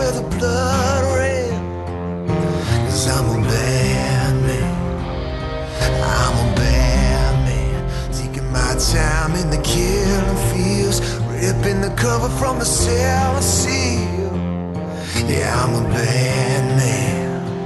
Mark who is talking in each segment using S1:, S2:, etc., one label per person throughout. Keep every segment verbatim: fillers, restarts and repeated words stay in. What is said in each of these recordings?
S1: wear the blood red. Cause I'm a bad man. I'm a bad man. Taking my time in the killing fields, ripping the cover from the seven seal. Yeah, I'm a bad man.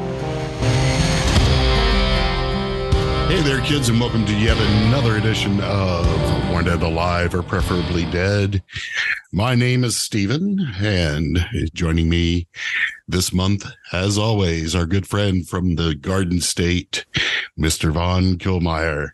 S2: Hey there, kids, and welcome to yet another edition of Born Dead Alive, or Preferably Dead. My name is Steven, and joining me this month, as always, our good friend from the Garden State, Mister Vaughn Kilmeyer.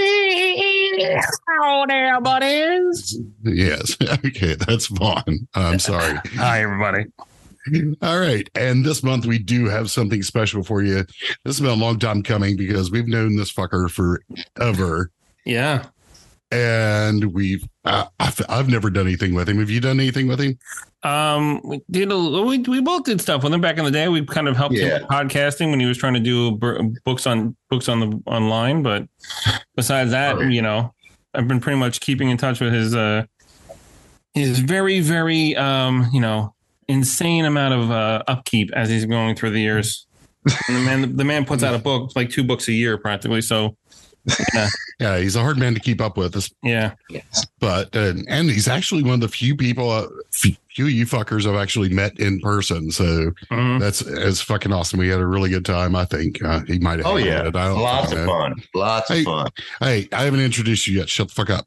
S3: Hello there, buddies.
S2: Yes, okay, that's Vaughn. I'm sorry.
S3: Hi, everybody.
S2: All right. And this month we do have something special for you. This has been a long time coming because we've known this fucker forever.
S3: Yeah.
S2: And we've, uh, I've, I've never done anything with him. Have you done anything with him?
S3: Um, we did a, we, we both did stuff with him back in the day. We kind of helped
S4: Yeah.
S3: him with podcasting when he was trying to do b- books on books on the online. But besides that, you know, I've been pretty much keeping in touch with his, uh, his very, very, um, you know, insane amount of uh, upkeep as he's going through the years. And the man, the man puts out a book, like two books a year, practically. So, yeah,
S2: Yeah, he's a hard man to keep up with.
S3: yeah,
S2: But, uh, and he's actually one of the few people, uh, few of you fuckers I've actually met in person. So
S3: Mhm.
S2: that's, that's fucking awesome. We had a really good time, I think. Uh, he might have.
S4: Oh
S2: hated
S4: yeah,
S2: it. I don't
S4: lots of
S2: know.
S4: fun. Lots
S2: Hey.
S4: of fun.
S2: Hey, I haven't introduced you yet. Shut the fuck up.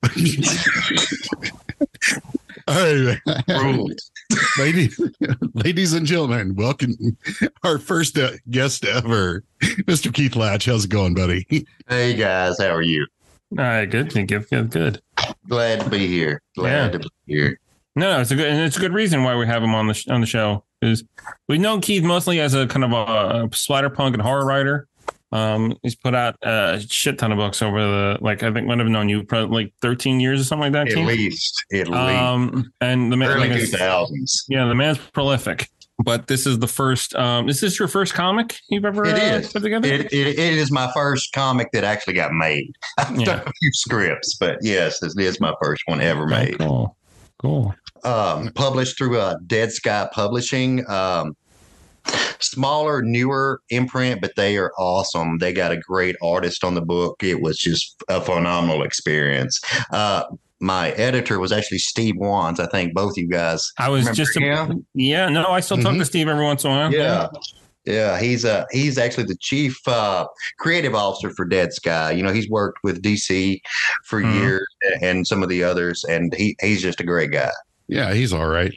S2: All right.
S4: Rules.
S2: Ladies, ladies and gentlemen, welcome our first uh, guest ever, Mister Keith Latch. How's it going, buddy?
S4: Hey guys, how are you?
S3: all right, good, good, good, good.
S4: Glad to be here. Glad
S3: Yeah.
S4: to be here.
S3: No, no, it's a good, and it's a good reason why we have him on the sh- on the show is we know Keith mostly as a kind of a, a splatterpunk and horror writer. Um, he's put out a shit ton of books over the like I think might have known you for like thirteen years or something like that.
S4: At
S3: Keith.
S4: least, at least
S3: Um, and the man,
S4: early
S3: like I
S4: two
S3: s-
S4: thousands.
S3: yeah, the man's prolific. But this is the first. Um, is this your first comic you've ever
S4: It
S3: uh,
S4: is.
S3: put together?
S4: It, it, it is my first comic that actually got made. I've
S3: Yeah.
S4: done a few scripts, but yes, this is my first one ever
S3: Oh,
S4: made.
S3: cool, cool.
S4: Um, published through uh, Dead Sky Publishing. Um, smaller, newer imprint, but they are awesome. They got a great artist on the book. It was just a phenomenal experience. Uh, my editor was actually Steve Wands. I think both you guys.
S3: I was
S4: remember
S3: just a,
S4: him?
S3: yeah. No, I still talk
S2: Mhm.
S3: to Steve every once in a while.
S4: Yeah. Yeah, he's uh he's actually the chief uh, creative officer for Dead Sky. You know, he's worked with D C for
S3: Mhm.
S4: years and some of the others, and he he's just a great guy.
S2: Yeah, he's all right.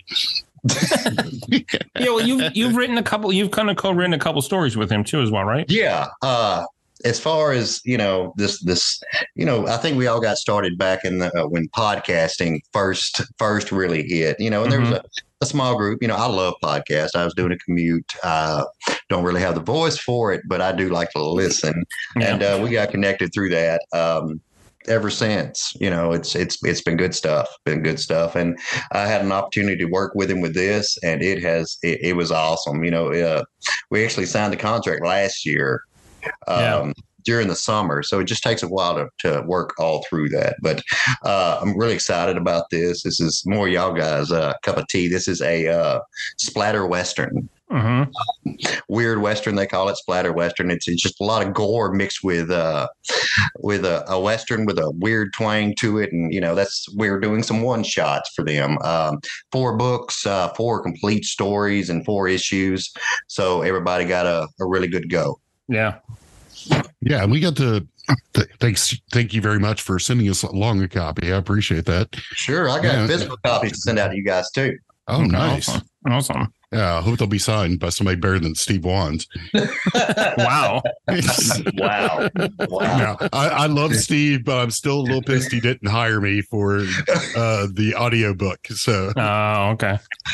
S3: Yeah, well, you've you've written a couple. You've kind of co-written a couple stories with him too, as well, right?
S4: Yeah. Uh, as far as you know, this this you know, I think we all got started back in the uh, when podcasting first first really hit. You know, and there was a, a small group. You know, I love podcasts. I was doing a commute. Uh, don't really have the voice for it, but I do like to listen.
S3: Yeah.
S4: And uh, we got connected through that. Um, ever since, you know, it's it's it's been good stuff. Been good stuff, and I had an opportunity to work with him with this, and it has it, it was awesome. You know, uh, we actually signed the contract last year. Um,
S3: Yeah.
S4: During the summer, so it just takes a while to, to work all through that. But uh, I'm really excited about this. This is more y'all guys' uh, cup of tea. This is a uh, splatter western,
S3: hmm
S4: weird western. They call it splatter western. It's, it's just a lot of gore mixed with uh, with a, a western with a weird twang to it, and you know that's we're doing some one shots for them. Um, four books, uh, four complete stories, and four issues. So everybody got a, a really good go.
S3: Yeah.
S2: Yeah, and we got to th- thanks. Thank you very much for sending us along a copy. I appreciate that.
S4: Sure, I got
S2: Yeah.
S4: physical copies to send out to you guys too.
S2: Oh, nice.
S3: Awesome. Awesome.
S2: Yeah, I hope they'll be signed by somebody better than Steve Wands.
S3: Wow.
S4: Wow, wow.
S2: Now, I, I love Steve, but I'm still a little pissed he didn't hire me for uh, the audiobook. So,
S3: Oh, okay.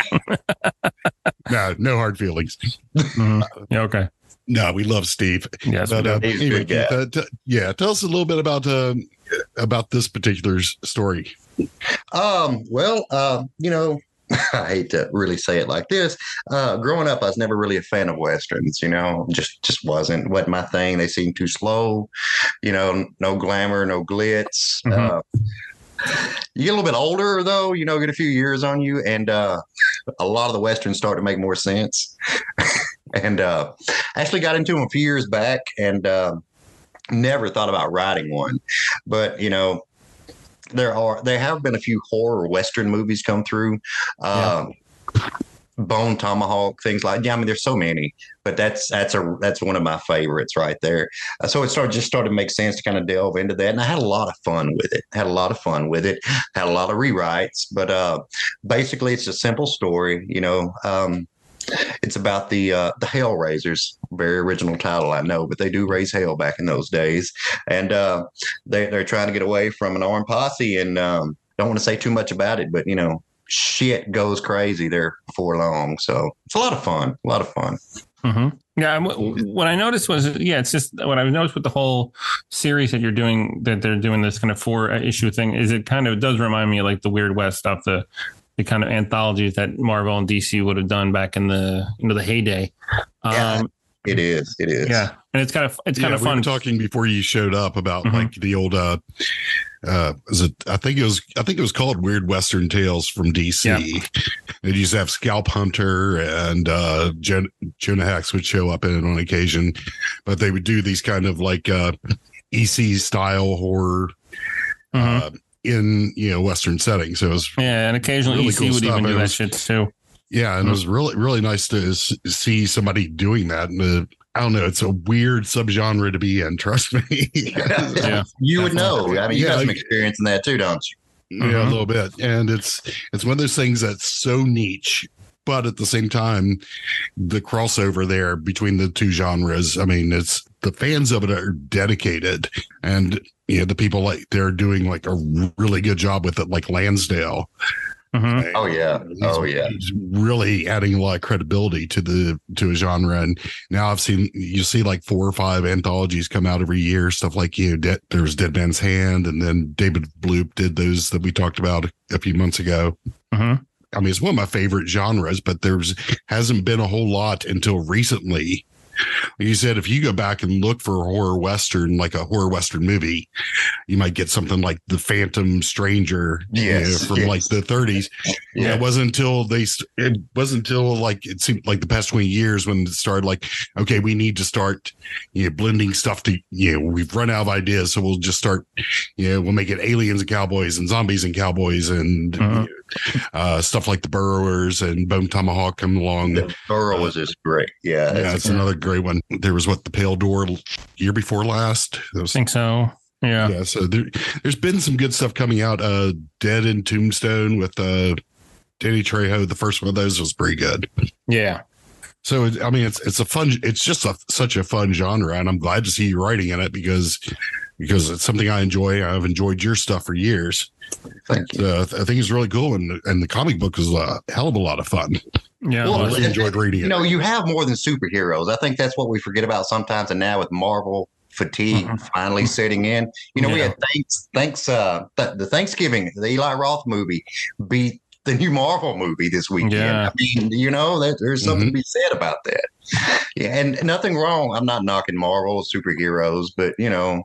S2: no, no hard feelings.
S3: Mhm. Yeah. Okay.
S2: No, we love Steve.
S3: Yes. we
S2: But
S3: do.
S2: uh,
S4: He's a
S2: anyway,
S4: good guy.
S2: Keith, uh, t- yeah, tell us a little bit about uh, about this particular s- story.
S4: Um, well, uh, you know, I hate to really say it like this. Uh, growing up, I was never really a fan of westerns. You know, just just wasn't wasn't my thing. They seemed too slow. You know, no glamour, no glitz.
S3: Mhm.
S4: Uh, you get a little bit older though. You know, get a few years on you, and uh, a lot of the westerns start to make more sense. And uh, actually got into them a few years back, and uh, never thought about writing one. But you know, there are there have been a few horror western movies come through. Uh, yeah. Bone Tomahawk, things like yeah. I mean, there's so many, but that's that's a that's one of my favorites right there. Uh, so it started just started to make sense to kind of delve into that, and I had a lot of fun with it. Had a lot of fun with it. Had a lot of rewrites, but uh, basically it's a simple story. You know, um, it's about the uh, the Hellraisers. Very original title, I know, but they do raise hell back in those days, and uh, they they're trying to get away from an armed posse, and um, don't want to say too much about it, but you know. Shit goes crazy there before long, so it's a lot of fun. A lot of fun.
S3: Mm-hmm. Yeah, what I noticed was, yeah, it's just what I noticed with the whole series that you're doing, that they're doing this kind of four issue thing, is it kind of does remind me of like the Weird West stuff, the the kind of anthologies that Marvel and D C would have done back in the you know the heyday.
S4: Yeah.
S3: Um,
S4: It is. It is.
S3: Yeah, and it's kind of it's kind
S2: yeah,
S3: of fun.
S2: We were talking before you showed up about
S3: mm-hmm.
S2: like the old. Uh, uh, is it? I think it was. I think it was called Weird Western Tales from D C. Yeah. They used to have Scalp Hunter and uh, Jen, Jonah Hex would show up in it on occasion, but they would do these kind of like uh, E C style horror. Mm-hmm. Uh, in you know Western settings, so it was
S3: yeah, and occasionally really E C cool would stuff. even do that shit too.
S2: Yeah, and mm-hmm. it was really, really nice to s- see somebody doing that. And uh, I don't know, it's a weird subgenre to be in. Trust me.
S3: yeah,
S4: you would know. I mean, you
S2: yeah,
S4: got some experience in that too, don't you?
S2: Yeah, mm-hmm. a little bit. And it's it's one of those things that's so niche, but at the same time, the crossover there between the two genres. I mean, it's the fans of it are dedicated, and you know the people like they're doing like a really good job with it, like Lansdale.
S4: Mm-hmm. Oh yeah, oh yeah.
S2: He's really adding a lot of credibility to the to a genre, and now I've seen you see like four or five anthologies come out every year. Stuff like you know, De- there was Dead Man's Hand, and then David Bloop did those that we talked about a few months ago.
S3: Mm-hmm.
S2: I mean, it's one of my favorite genres, but there's hasn't been a whole lot until recently. Like you said, if you go back and look for a horror Western, like a horror Western movie, you might get something like The Phantom Stranger
S4: yes,
S2: you know, from
S4: yes.
S2: like the thirties. Yeah. yeah, it wasn't until they, it wasn't until like, it seemed like the past twenty years when it started like, okay, we need to start, you know, blending stuff to, you know, we've run out of ideas. So we'll just start, you know, we'll make it aliens and cowboys and zombies and cowboys and uh-huh. you know, uh, stuff like the Burrowers and Bone Tomahawk come along.
S4: The Burrow was just great. Yeah.
S2: Yeah, it's another great one. There was what the Pale Door year before last.
S3: I think so. Yeah.
S2: Yeah. So there, there's been some good stuff coming out. Uh, Dead in Tombstone with uh, Danny Trejo. The first one of those was pretty good.
S3: Yeah.
S2: So I mean, it's it's a fun. It's just a, such a fun genre, and I'm glad to see you writing in it because because it's something I enjoy. I've enjoyed your stuff for years.
S4: Thank you.
S2: Uh, I think it's really cool, and and the comic book is a hell of a lot of fun.
S3: Yeah,
S2: well, I really enjoyed reading it.
S4: You know, you have more than superheroes. I think that's what we forget about sometimes. And now with Marvel fatigue mm-hmm. finally setting in, you know, yeah. we had thanks, thanks, uh, th- the Thanksgiving, the Eli Roth movie beat the new Marvel movie this weekend.
S3: Yeah.
S4: I mean, you know, there, there's something mm-hmm. to be said about that. Yeah, and nothing wrong. I'm not knocking Marvel superheroes, but you know,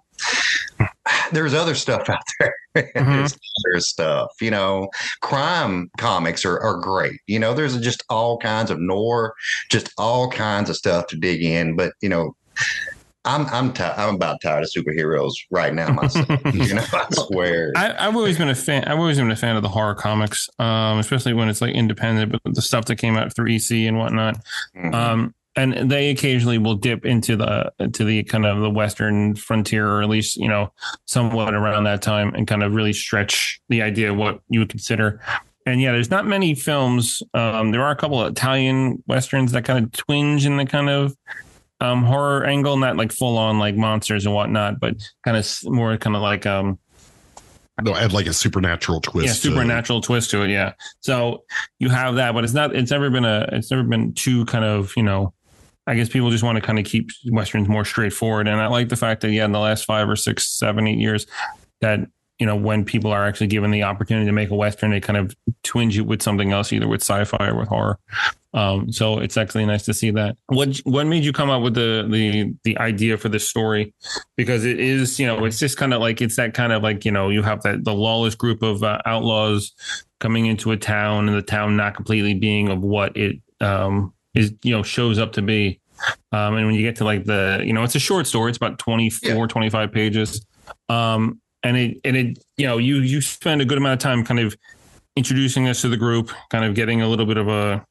S4: there's other stuff out there. Mm-hmm. There's other stuff, you know, crime comics are, are great. You know, there's just all kinds of noir, just all kinds of stuff to dig in. But, you know, I'm I'm t- I'm about tired of superheroes right now myself. You know, I swear.
S3: I, I've always been a fan. I've always been a fan of the horror comics, um, especially when it's like independent, but the stuff that came out through E C and whatnot. Mm-hmm. Um, and they occasionally will dip into the to the kind of the Western frontier, or at least you know somewhat around that time, and kind of really stretch the idea of what you would consider. And yeah, there's not many films. Um, there are a couple of Italian Westerns that kind of twinge in the kind of um, horror angle, not like full on like monsters and whatnot, but kind of more kind of like um,
S2: they'll add like a supernatural twist.
S3: Yeah, supernatural to twist to it. Yeah, so you have that, but it's not. It's never been a. It's never been too kind of you know. I guess people just want to kind of keep Westerns more straightforward, and I like the fact that yeah, in the last five or six, seven, eight years, that you know, when people are actually given the opportunity to make a Western, they kind of twinge it with something else, either with sci-fi or with horror. Um, so it's actually nice to see that. What what made you come up with the the the idea for this story? Because it is, you know, it's just kind of like, it's that kind of like, you know, you have that the lawless group of uh, outlaws coming into a town, and the town not completely being of what it um, is, you know, shows up to be. Um, and when you get to like the, you know, it's a short story. It's about twenty-four, yeah. twenty-five pages. Um, and it, and it, you know, you, you spend a good amount of time kind of introducing us to the group, kind of getting a little bit of a,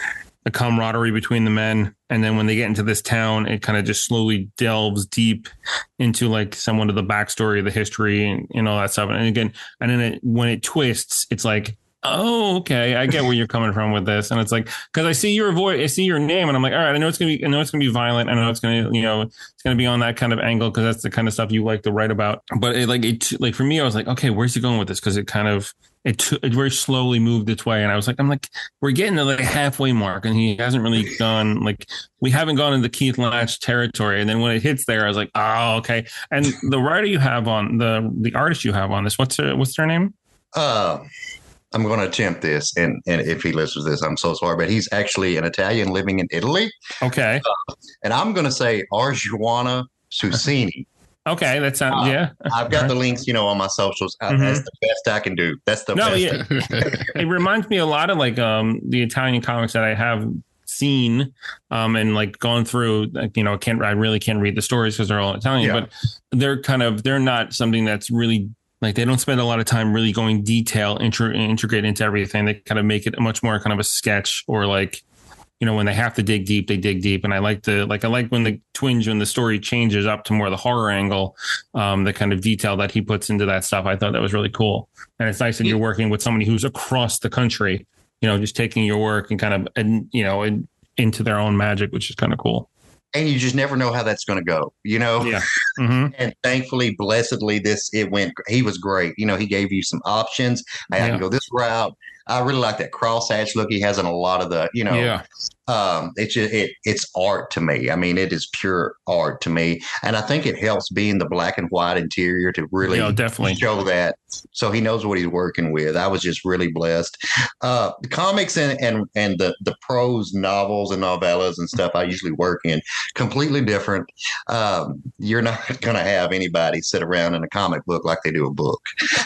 S3: a camaraderie between the men. And then when they get into this town, it kind of just slowly delves deep into like somewhat of the backstory, the history, and, and all that stuff. And again, and then it, when it twists, it's like, oh, okay, I get where you're coming from with this. And it's like, because I see your voice, I see your name, and I'm like, all right, I know it's gonna be, I know it's gonna be violent. I know it's gonna, you know, it's gonna be on that kind of angle, because that's the kind of stuff you like to write about. But it, like, it, like for me, I was like, okay, where's he going with this? Because it kind of, it, t- it very slowly moved its way, and I was like, I'm like, we're getting to the halfway mark, and he hasn't really gone, like, we haven't gone into Keith Latch territory. And then when it hits there, I was like, oh, okay. And the writer you have on the, the artist you have on this, what's her, what's their name?
S4: Uh, I'm going to attempt this, and, and if he listens to this, I'm so sorry, but he's actually an Italian living in Italy.
S3: Okay.
S4: Uh, and I'm going to say Arjuana Susini.
S3: Okay, that sounds, uh, yeah.
S4: I've got the links, you know, on my socials. Uh, mm-hmm. That's the best I can do. That's the
S3: no,
S4: best.
S3: Yeah. It reminds me a lot of like um, the Italian comics that I have seen um, and like gone through. Like, you know, can't I really can't read the stories because they're all Italian, yeah. but they're kind of, they're not something that's really, like, they don't spend a lot of time really going detail, intro, integrate into everything. They kind of make it much more kind of a sketch, or like, you know, when they have to dig deep, they dig deep. And I like the, like, I like when the twinge, when the story changes up to more the horror angle, um, the kind of detail that he puts into that stuff. I thought that was really cool. And it's nice that you're working with somebody who's across the country, you know, just taking your work and kind of, and, you know, in, into their own magic, which is kind of cool.
S4: And you just never know how that's going to go, you know?
S3: Yeah. Mm-hmm.
S4: And thankfully, blessedly, this, it went, he was great. You know, he gave you some options. I had yeah. to go this route. I really like that crosshatch look he has in a lot of the, you know,
S3: yeah.
S4: um, it's just, it, it's art to me. I mean, it is pure art to me. And I think it helps being the black and white interior to really
S3: yeah, definitely
S4: show that. So he knows what he's working with. I was just really blessed. Uh, the comics and, and, and the, the prose novels and novellas and stuff I usually work in, completely different. Um, you're not going to have anybody sit around in a comic book like they do a book.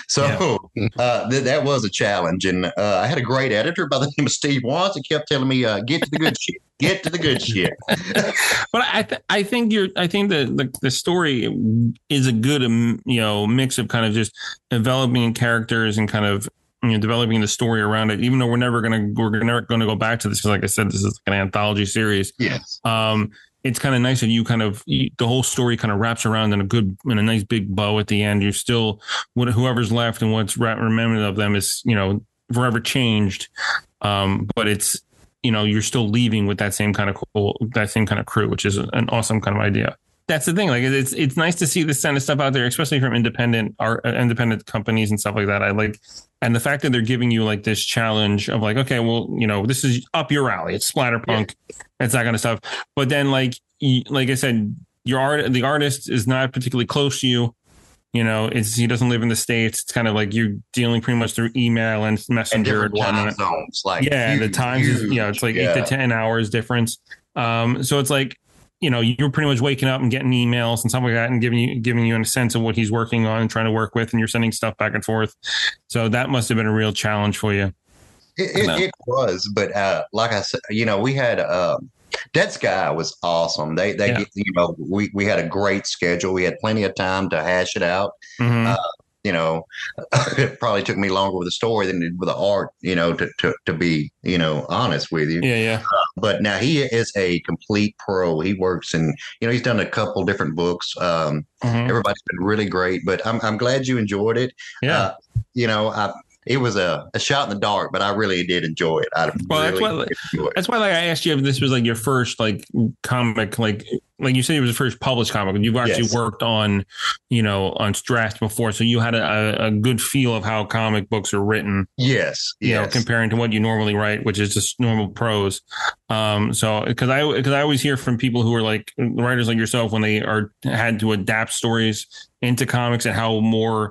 S4: So yeah. uh, th- that was a challenge. And uh, I had a great editor by the name of Steve Watts. He kept telling me, uh, get to the good shit. Get to the good shit.
S3: But I, th- I think you're. I think the, the the story is a good, um, you know, mix of kind of just developing characters and kind of, you know, developing the story around it. Even though we're never gonna we're never going to go back to this, because like I said, this is an anthology series.
S4: Yes.
S3: Um, it's kind of nice that you kind of you, the whole story kind of wraps around in a good, in a nice big bow at the end. You're still what whoever's left and what's remembered of them is, you know, forever changed. Um, but it's, you know, you're still leaving with that same kind of cool, that same kind of crew, which is an awesome kind of idea. That's the thing. Like, it's it's nice to see this kind of stuff out there, especially from independent art, independent companies and stuff like that. I like, and the fact that they're giving you like this challenge of like, okay, well, you know, this is up your alley. It's splatterpunk, yeah. It's that kind of stuff. But then, like, like I said, your art, the artist is not particularly close to you. You know, it's he doesn't live in the States. It's kind of like you're dealing pretty much through email and messenger
S4: and different time zones. Like,
S3: yeah, huge, the times is, you know, it's like yeah. eight to ten hours difference. Um, so it's like, you know, you're pretty much waking up and getting emails and stuff like that, and giving you giving you a sense of what he's working on and trying to work with, and you're sending stuff back and forth. So that must have been a real challenge for you.
S4: It, it, it was, but uh, like I said, you know, we had. Uh, Dead Sky was awesome. They, they, yeah. you know, we, we had a great schedule. We had plenty of time to hash it out. Mm-hmm. Uh, you know, it probably took me longer with the story than it did with the art, you know, to, to, to be, you know, honest with you.
S3: Yeah. Yeah.
S4: Uh, but now he is a complete pro. He works in, you know, he's done a couple different books. Um, mm-hmm. Everybody's been really great, but I'm, I'm glad you enjoyed it.
S3: Yeah.
S4: Uh, you know, I, It was a, a shot in the dark, but I really did enjoy it. I
S3: well,
S4: really
S3: that's why,
S4: did enjoy it.
S3: That's why, like, I asked you if this was like your first like comic, like, like you said, it was the first published comic, and you've actually yes. worked on, you know, on drafts before, so you had a, a good feel of how comic books are written.
S4: Yes,
S3: you
S4: yes.
S3: know, comparing to what you normally write, which is just normal prose. Um, so because I because I always hear from people who are like writers like yourself when they are had to adapt stories into comics and how more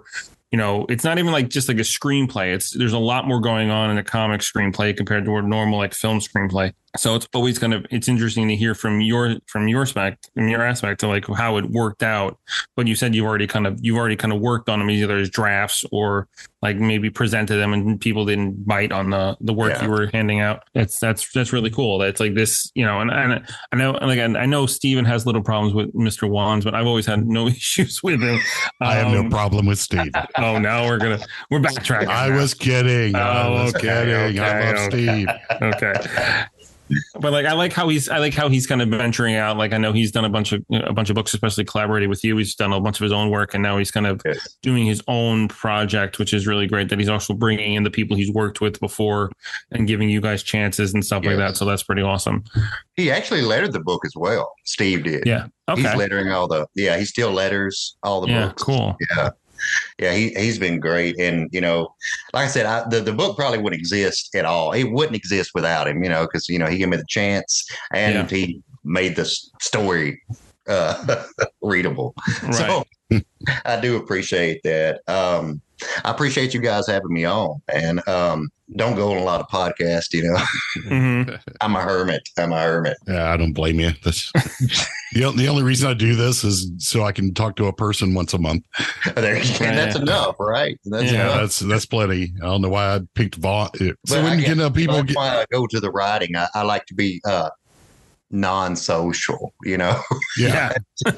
S3: you know, it's not even like just like a screenplay. It's there's a lot more going on in a comic screenplay compared to a normal like film screenplay. So it's always kind of it's interesting to hear from your from your aspect from your aspect of like how it worked out. But you said you already kind of you've already kind of worked on them either as drafts or like maybe presented them and people didn't bite on the the work
S4: Yeah.
S3: you were handing out. That's that's that's really cool. That's like this, you know, and, and I know like I know Steven has little problems with Mister Wands, but I've always had no issues with him.
S2: I have no
S3: Um,
S2: problem with Steve.
S3: Oh, now we're gonna we're backtracking.
S2: I
S3: now.
S2: was kidding. I
S3: Oh,
S2: was
S3: okay,
S2: kidding. I
S3: okay,
S2: love
S3: okay.
S2: Steve.
S3: Okay. But like I like how he's I like how he's kind of venturing out. Like I know he's done a bunch of a bunch of books, especially collaborating with you. He's done a bunch of his own work, and now he's kind of
S4: Yes.
S3: doing his own project, which is really great. That he's also bringing in the people he's worked with before and giving you guys chances and stuff like
S4: Yes.
S3: that. So that's pretty awesome.
S4: He actually lettered the book as well. Steve did.
S3: Yeah. Okay.
S4: He's lettering all the yeah. He still letters all the
S3: Yeah.
S4: books.
S3: Cool.
S4: Yeah. Yeah, he he's been great, and you know, like I said, I, the the book probably wouldn't exist at all. It wouldn't exist without him, you know, because you know he gave me the chance, and
S3: Yeah.
S4: he made the s- story uh, readable.
S3: Right.
S4: So I do appreciate that. Um, I appreciate you guys having me on, and um, don't go on a lot of podcasts. You know,
S3: hmm
S4: I'm a hermit. I'm a hermit.
S2: Yeah, I don't blame you. That's the, o- the only reason I do this is so I can talk to a person once a month.
S4: There, and that's
S3: Yeah.
S4: enough, right? That's
S3: Yeah,
S2: Yeah,
S4: enough.
S2: that's that's plenty. I don't know why I picked Vaughn. So
S4: But
S2: when
S4: I
S2: you
S4: get-
S2: get uh, people
S4: That's
S2: get,
S4: why I go to the writing. I, I like to be uh, non-social. You know,
S2: yeah,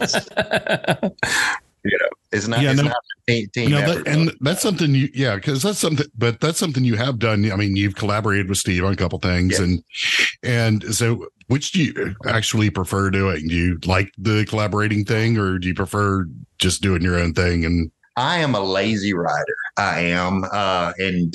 S3: Yeah.
S4: it's not.
S2: Yeah,
S4: it's
S2: no.
S4: not a team, team
S2: you know,
S4: effort.
S2: that, and that's something you, yeah, because that's something, but that's something you have done. I mean, you've collaborated with Steve on a couple things,
S4: Yeah.
S2: and and so which do you actually prefer doing? Do you like the collaborating thing, or do you prefer just doing your own thing? And
S4: I am a lazy writer. I am, uh, and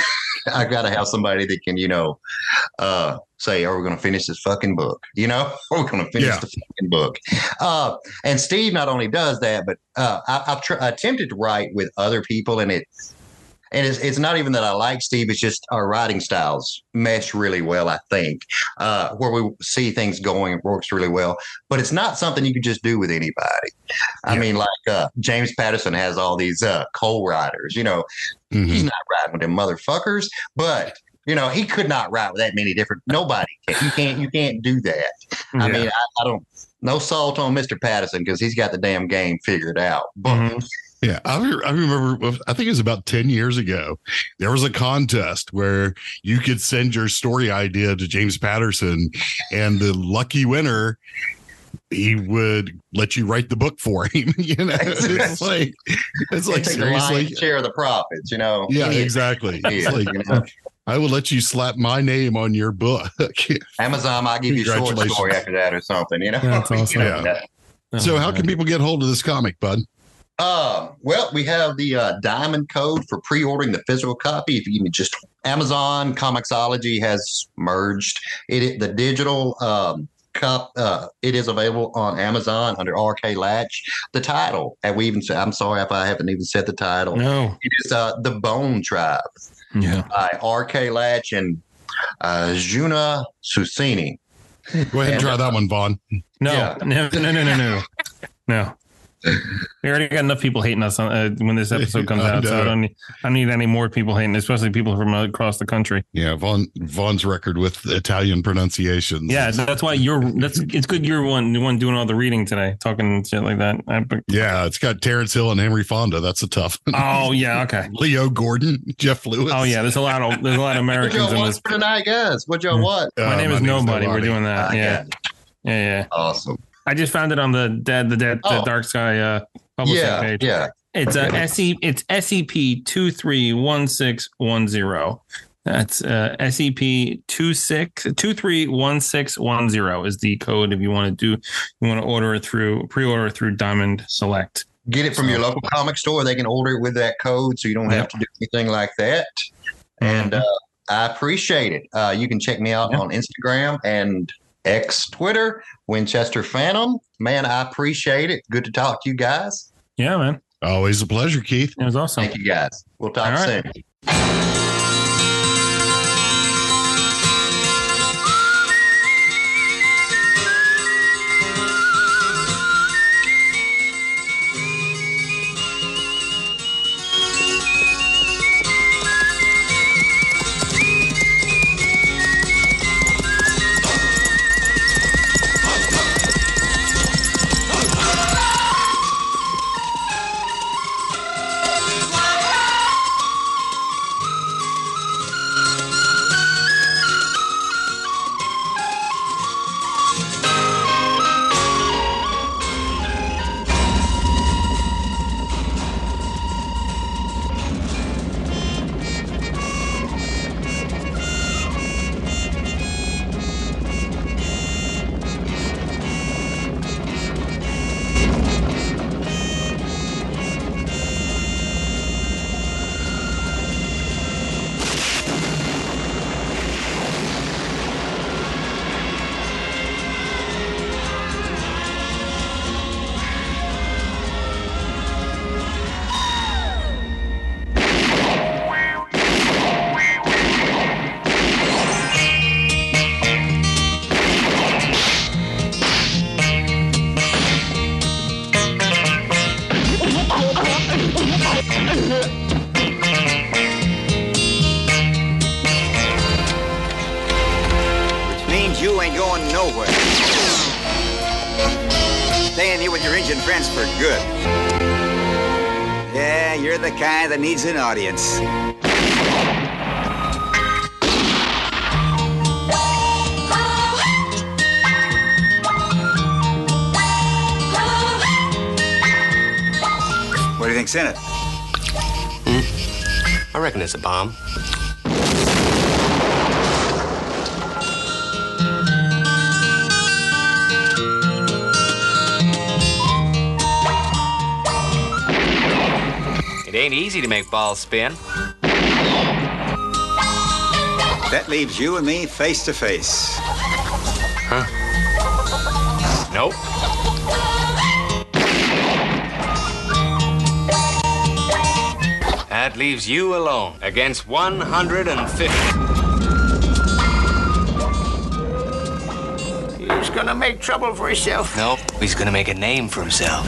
S4: I got to have somebody that can, you know, uh, say, "Are we going to finish this fucking book?" You know, are we going to finish
S2: Yeah.
S4: the fucking book? Uh, and Steve not only does that, but uh, I, I've tr- attempted to write with other people, and it. And it's, it's not even that I like Steve. It's just our writing styles mesh really well, I think, uh, where we see things going works really well. But it's not something you can just do with anybody. I
S2: Yeah.
S4: mean, like uh, James Patterson has all these uh, co-writers. You know,
S2: mhm.
S4: he's not writing with them motherfuckers, but you know, he could not write with that many different. Nobody can. You can't. You can't do that. I
S3: Yeah.
S4: mean, I, I don't. No salt on Mister Patterson because he's got the damn game figured out. But
S3: Mhm.
S2: Yeah, I, re- I remember. I think it was about ten years ago. There was a contest where you could send your story idea to James Patterson, and the lucky winner, he would let you write the book for him. You know, it's like it's
S4: they
S2: like
S4: take the
S2: seriously.
S4: lion's share of the profits. You know.
S2: Yeah,
S4: Idiot.
S2: exactly. It's
S4: Yeah,
S2: like
S4: you know.
S2: I will let you slap my name on your book.
S4: Amazon might give you a short
S2: Congratulations.
S4: story after that or something. You know.
S3: That's awesome.
S4: You know,
S2: Yeah. So, how can people get hold of this comic, bud?
S4: Uh, well, we have the uh, diamond code for pre-ordering the physical copy. If you give me just Amazon Comixology has merged it. The digital um, cup uh, it is available on Amazon under R K Latch. The title, and we even said, I'm sorry if I haven't even said the title.
S3: No.
S4: It is uh, The Bone Tribe
S3: Yeah.
S4: by R K Latch and uh, Juna Susini.
S2: Go ahead and try that one, Vaughn.
S3: No.
S4: Yeah.
S3: No. No. No. No. No. No. We already got enough people hating us on, uh, when this episode comes
S2: I
S3: out, so I
S2: know.
S3: don't need, I don't need any more people hating, especially people from across the country.
S2: Yeah, Vaughn Vaughn's record with Italian pronunciations.
S3: Yeah, that's why you're. That's it's good. You're one the one doing all the reading today, talking shit like that. I,
S2: Yeah, it's got Terrence Hill and Henry Fonda. That's a tough.
S3: oh yeah, okay.
S2: Leo Gordon, Jeff Lewis.
S3: Oh yeah, there's a lot of there's a lot of
S4: What
S3: Americans
S4: y'all
S3: in
S4: want
S3: this.
S4: for tonight, guys? What y'all want?
S2: Uh,
S3: My name is
S2: name's
S3: Nobody. We're doing that.
S4: Ah,
S3: Yeah, yeah, yeah.
S4: Awesome.
S3: I just found it on the dead, the dead, the
S4: Oh.
S3: Dark Sky uh, publishing
S4: Yeah,
S3: page.
S4: yeah.
S3: It's a S E. It's S E P two three one six one zero. That's uh, S E P two six two three one six one zero is the code if you want to do you want to order it through pre-order it through Diamond Select.
S4: Get it from your local comic store. They can order it with that code, so you don't have to do anything like that. And uh, I appreciate it. Uh, you can check me out
S3: Yeah.
S4: on Instagram and X Twitter, Winchester Phantom. Man, I appreciate it. Good to talk to you guys.
S3: Yeah, man,
S2: Always a pleasure, Keith.
S3: it was awesome.
S4: Thank you, guys. We'll talk
S3: All right.
S4: soon.
S5: me and you with your Indian friends for good. Yeah, you're the kind that needs an audience. What do you think's in it?
S6: I reckon it's a bomb. It ain't easy to make balls spin.
S5: That leaves you and me face to face.
S6: Huh? Nope. That leaves you alone against one hundred fifty.
S5: He's gonna make trouble for himself.
S6: Nope, he's gonna make a name for himself.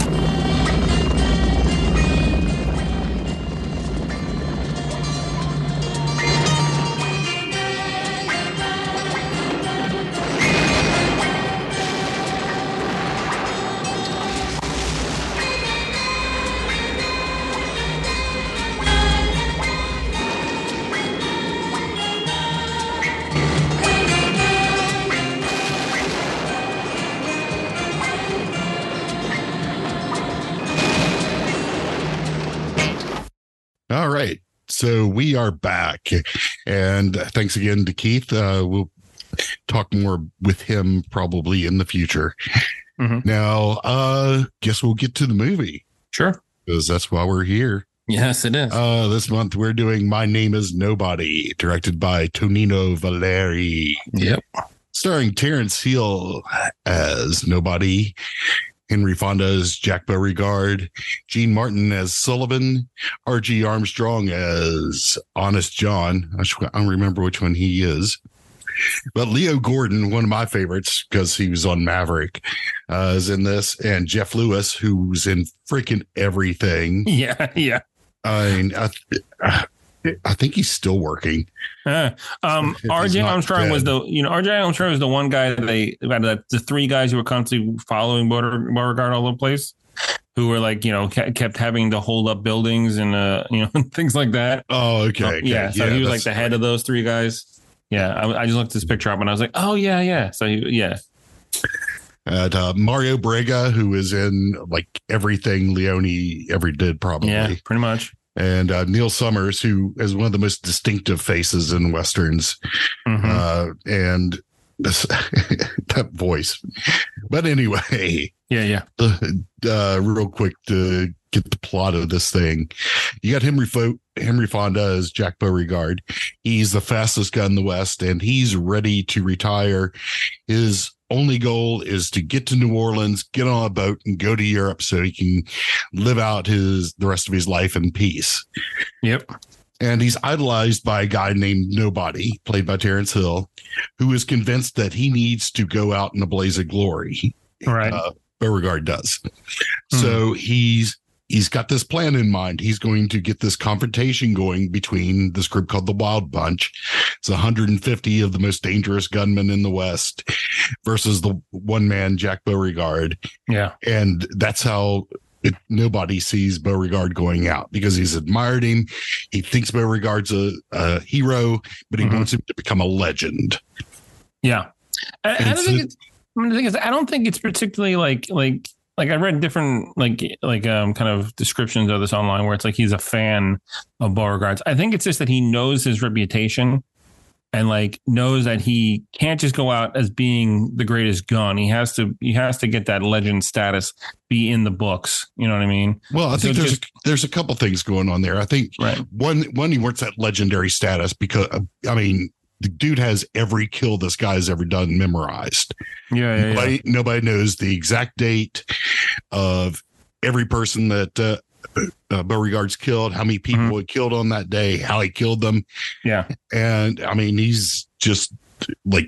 S2: All right. So we are back. And thanks again to Keith. Uh, we'll talk more with him probably in the future.
S3: Mm-hmm.
S2: Now, uh, guess we'll get to the movie.
S3: Sure.
S2: Because that's why we're here.
S3: Yes, it is.
S2: Uh, this month we're doing My Name is Nobody, directed by Tonino Valeri.
S3: Yep.
S2: Starring Terrence Hill as Nobody, Henry Fonda as Jack Beauregard, Gene Martin as Sullivan, R G Armstrong as Honest John. I, should, I don't remember which one he is. But Leo Gordon, one of my favorites because he was on Maverick, uh, is in this. And Jeff Lewis, who's in freaking everything.
S3: Yeah, yeah.
S2: I mean, I, I think he's still working.
S3: Uh, um, R J Armstrong
S2: dead.
S3: was the, you know, R J Armstrong was the one guy that they, the, the three guys who were constantly following Beauregard all over the place, who were like, you know, kept having to hold up buildings and, uh, you know, things like that.
S2: Oh, okay.
S3: Uh,
S2: okay.
S3: yeah. So
S2: yeah,
S3: he was like the head
S2: right.
S3: of those three guys. Yeah. I, I just looked this picture up and I was like, oh, yeah, yeah. So, he, yeah.
S2: And uh, Mario Brega, who is in like everything Leone ever did, probably.
S3: Yeah, pretty much.
S2: And uh, Neil Summers, who is one of the most distinctive faces in Westerns.
S3: Mm-hmm.
S2: Uh, and this, that voice. But anyway.
S3: Yeah, yeah.
S2: Uh, real quick to get the plot of this thing. You got Henry Fo- Henry Fonda as Jack Beauregard. He's the fastest guy in the West, and he's ready to retire. His only goal is to get to New Orleans, get on a boat, and go to Europe so he can live out his the rest of his life in peace.
S3: Yep.
S2: And he's idolized by a guy named Nobody, played by Terrence Hill, who is convinced that he needs to go out in a blaze of glory.
S3: Right.
S2: Uh, Beauregard does. Mm. So he's he's got this plan in mind. He's going to get this confrontation going between this group called the Wild Bunch. It's one hundred fifty of the most dangerous gunmen in the West versus the one man, Jack Beauregard.
S3: Yeah.
S2: And that's how it, nobody sees Beauregard going out because he's admired him. He thinks Beauregard's a, a hero, but he mm-hmm. wants him to become a legend.
S3: Yeah. I, I don't think it's, I mean, the thing is, I don't think it's particularly like, like, like I read different like like um kind of descriptions of this online where it's like he's a fan of Beauregard's. I think it's just that he knows his reputation and like knows that he can't just go out as being the greatest gun. He has to he has to get that legend status, be in the books. You know what I mean?
S2: Well, I
S3: so
S2: think there's
S3: just,
S2: a, there's a couple things going on there. I think
S3: right.
S2: one one he wants that legendary status because I mean the dude has every kill this guy's ever done memorized.
S3: Yeah, yeah,
S2: nobody,
S3: yeah.
S2: nobody knows the exact date of every person that uh, uh, Beauregard's killed, how many people mm-hmm. he killed on that day, how he killed them.
S3: Yeah.
S2: And I mean, he's just like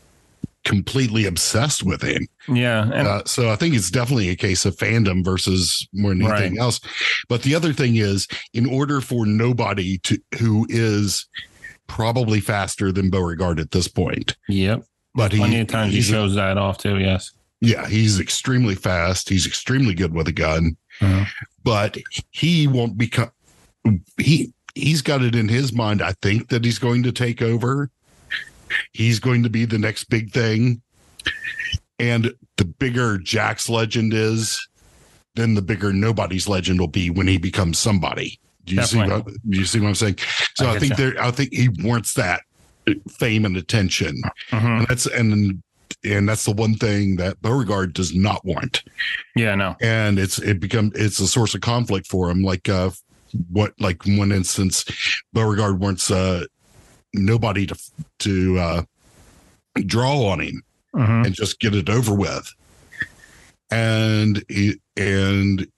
S2: completely obsessed with him.
S3: Yeah. And-
S2: uh, so I think it's definitely a case of fandom versus more than anything
S3: right.
S2: else. But the other thing is, in order for nobody to, who is probably faster than Beauregard at this point.
S3: Yep.
S2: But he,
S3: plenty of times he shows
S2: a,
S3: that off too. Yes.
S2: Yeah, he's extremely fast. He's extremely good with a gun,
S3: Uh-huh.
S2: but he won't become. He he's got it in his mind. I think that he's going to take over. He's going to be the next big thing, and the bigger Jack's legend is, then the bigger Nobody's legend will be when he becomes somebody. Do you see? What, do you see what I'm saying? So I, I think there. I think he wants that fame and attention,
S3: uh-huh.
S2: and that's and and that's the one thing that Beauregard does not want.
S3: Yeah, no.
S2: And it's it become it's a source of conflict for him. Like uh, what like one instance, Beauregard wants uh nobody to to uh, draw on him
S3: uh-huh.
S2: and just get it over with, and he, and.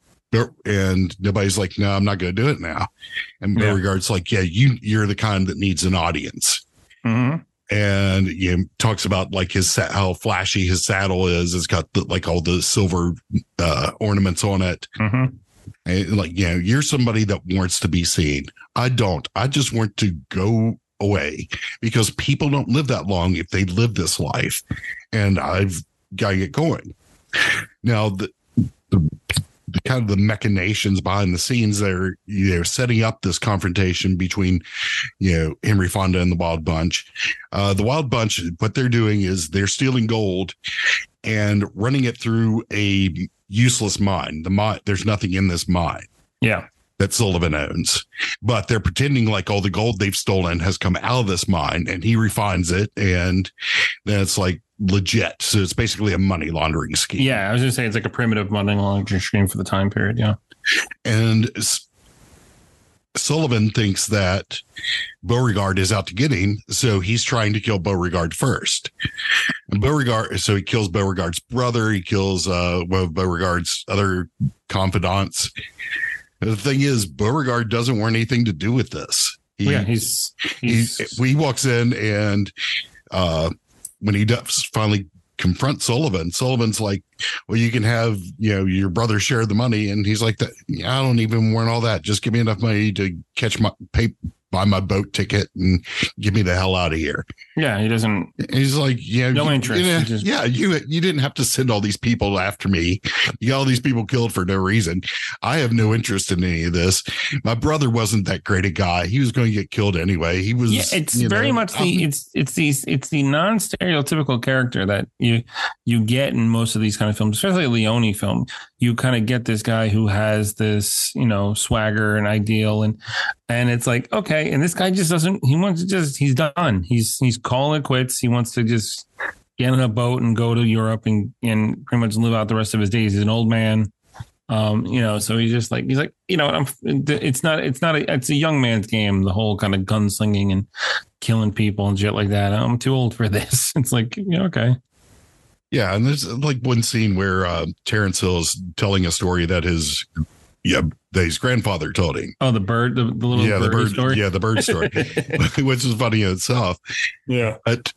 S2: And nobody's like, no, I'm not going to do it now. And
S3: yeah.
S2: Beauregard's like, yeah, you, you're the kind that needs an audience.
S3: Mm-hmm.
S2: And you know, talks about like his how flashy his saddle is. It's got the, like all the silver uh, ornaments on it.
S3: Mm-hmm.
S2: And like, you know, you're somebody that wants to be seen. I don't. I just want to go away because people don't live that long if they live this life. And I've got to get going. Now, the, the The kind of the machinations behind the scenes, they're they're setting up this confrontation between, you know, Henry Fonda and the Wild Bunch. Uh, the Wild Bunch, what they're doing is they're stealing gold and running it through a useless mine. The mine, there's nothing in this mine.
S3: Yeah,
S2: that Sullivan owns, but they're pretending like all the gold they've stolen has come out of this mine, and he refines it, and then it's like legit. So it's basically a money laundering scheme.
S3: Yeah, I was going to say it's like a primitive money laundering scheme for the time period. Yeah.
S2: And S- Sullivan thinks that Beauregard is out to get him, so he's trying to kill Beauregard first. And Beauregard, so he kills Beauregard's brother. He kills uh, one of Beauregard's other confidants. And the thing is, Beauregard doesn't want anything to do with this. He,
S3: yeah, he's, he's...
S2: He, he walks in and uh, when he does finally confront Sullivan, Sullivan's like, well, you can have, you know, your brother share the money. And he's like, that I don't even want all that. Just give me enough money to catch my pay, buy my boat ticket and get me the hell out of here.
S3: Yeah. He doesn't,
S2: and he's like, yeah,
S3: no
S2: you,
S3: interest.
S2: You know,
S3: just...
S2: yeah. You, you didn't have to send all these people after me. You got all these people killed for no reason. I have no interest in any of this. My brother wasn't that great a guy. He was going to get killed anyway. He was,
S3: yeah, it's very know, much the, I'm, it's, it's the, it's the non-stereotypical character that you, you get in most of these kind of films, especially a Leone film. You kind of get this guy who has this, you know, swagger and ideal, and, and it's like, okay. And this guy just doesn't, he wants to just, he's done. He's, he's calling it quits. He wants to just get in a boat and go to Europe and, and pretty much live out the rest of his days. He's an old man. Um, you know, so he's just like, he's like, you know, I'm, it's not, it's not, a, it's a young man's game. The whole kind of gunslinging and killing people and shit like that. I'm too old for this. It's like, yeah, okay.
S2: Yeah. And there's like one scene where uh, Terrence Hill is telling a story that his, yeah, that his grandfather told him.
S3: Oh, the bird, the, the little
S2: yeah, the bird
S3: story.
S2: Yeah, the bird story, which is funny in itself.
S3: Yeah.
S2: But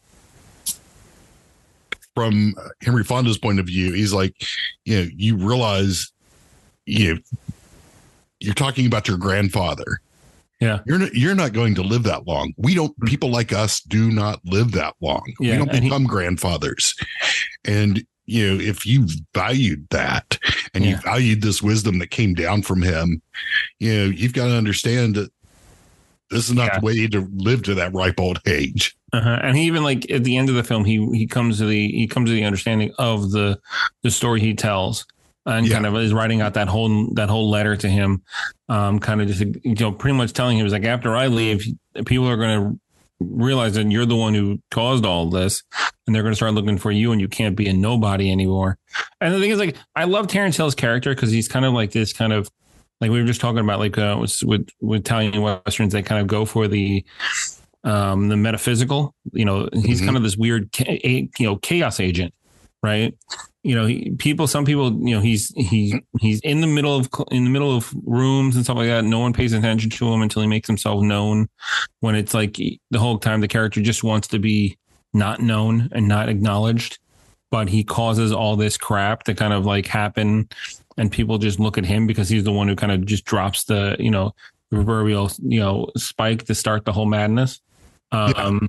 S2: from Henry Fonda's point of view, he's like, you know, you realize, you know, you're talking about your grandfather.
S3: Yeah.
S2: You're not, you're not going to live that long. We don't, people like us do not live that long.
S3: Yeah,
S2: we don't become
S3: he,
S2: grandfathers. And, you know, if you valued that and yeah. you valued this wisdom that came down from him, you know, you've got to understand that this is not yeah. the way to live to that ripe old age.
S3: Uh-huh. And he even like at the end of the film, he, he comes to the, he comes to the understanding of the, the story he tells. And yeah. kind of is writing out that whole that whole letter to him, um, kind of just, you know, pretty much telling him, was like, after I leave, people are going to realize that you're the one who caused all this, and they're going to start looking for you, and you can't be a nobody anymore. And the thing is, like, I love Terrence Hill's character because he's kind of like this kind of, like we were just talking about, like uh, with, with with Italian westerns, they kind of go for the um, the metaphysical. You know, he's mm-hmm. kind of this weird, you know, chaos agent, right? You know, he, people, some people, you know, he's, he, he's in the middle of, in the middle of rooms and stuff like that. No one pays attention to him until he makes himself known, when it's like the whole time the character just wants to be not known and not acknowledged, but he causes all this crap to kind of like happen. And people just look at him because he's the one who kind of just drops the, you know, proverbial, you know, spike to start the whole madness. Um,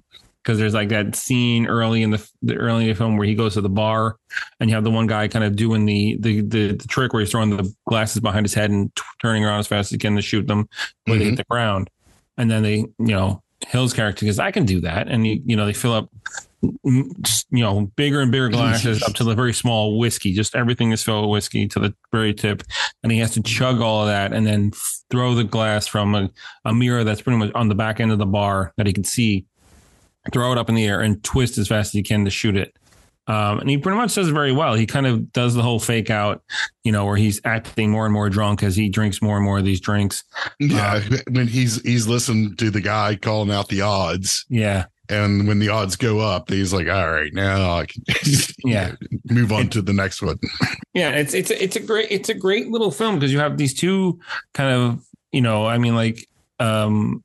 S3: because there's like that scene early in the, the early in the film where he goes to the bar and you have the one guy kind of doing the the the, the trick where he's throwing the glasses behind his head and t- turning around as fast as he can to shoot them when mm-hmm. they hit the ground. And then they, you know, Hill's character goes, I can do that. And, he, you know, they fill up, you know, bigger and bigger glasses up to the very small whiskey. Just everything is filled with whiskey to the very tip. And he has to chug all of that and then throw the glass from a, a mirror that's pretty much on the back end of the bar that he can see, throw it up in the air and twist as fast as he can to shoot it. Um, and he pretty much does it very well. He kind of does the whole fake out, you know, where he's acting more and more drunk as he drinks more and more of these drinks.
S2: Yeah.
S3: Um,
S2: when he's, he's listened to the guy calling out the odds.
S3: Yeah.
S2: And when the odds go up, he's like, all right, now I can
S3: yeah.
S2: move on
S3: it,
S2: to the next one.
S3: Yeah. It's, it's, it's a great, it's a great little film because you have these two kind of, you know, I mean, like, um,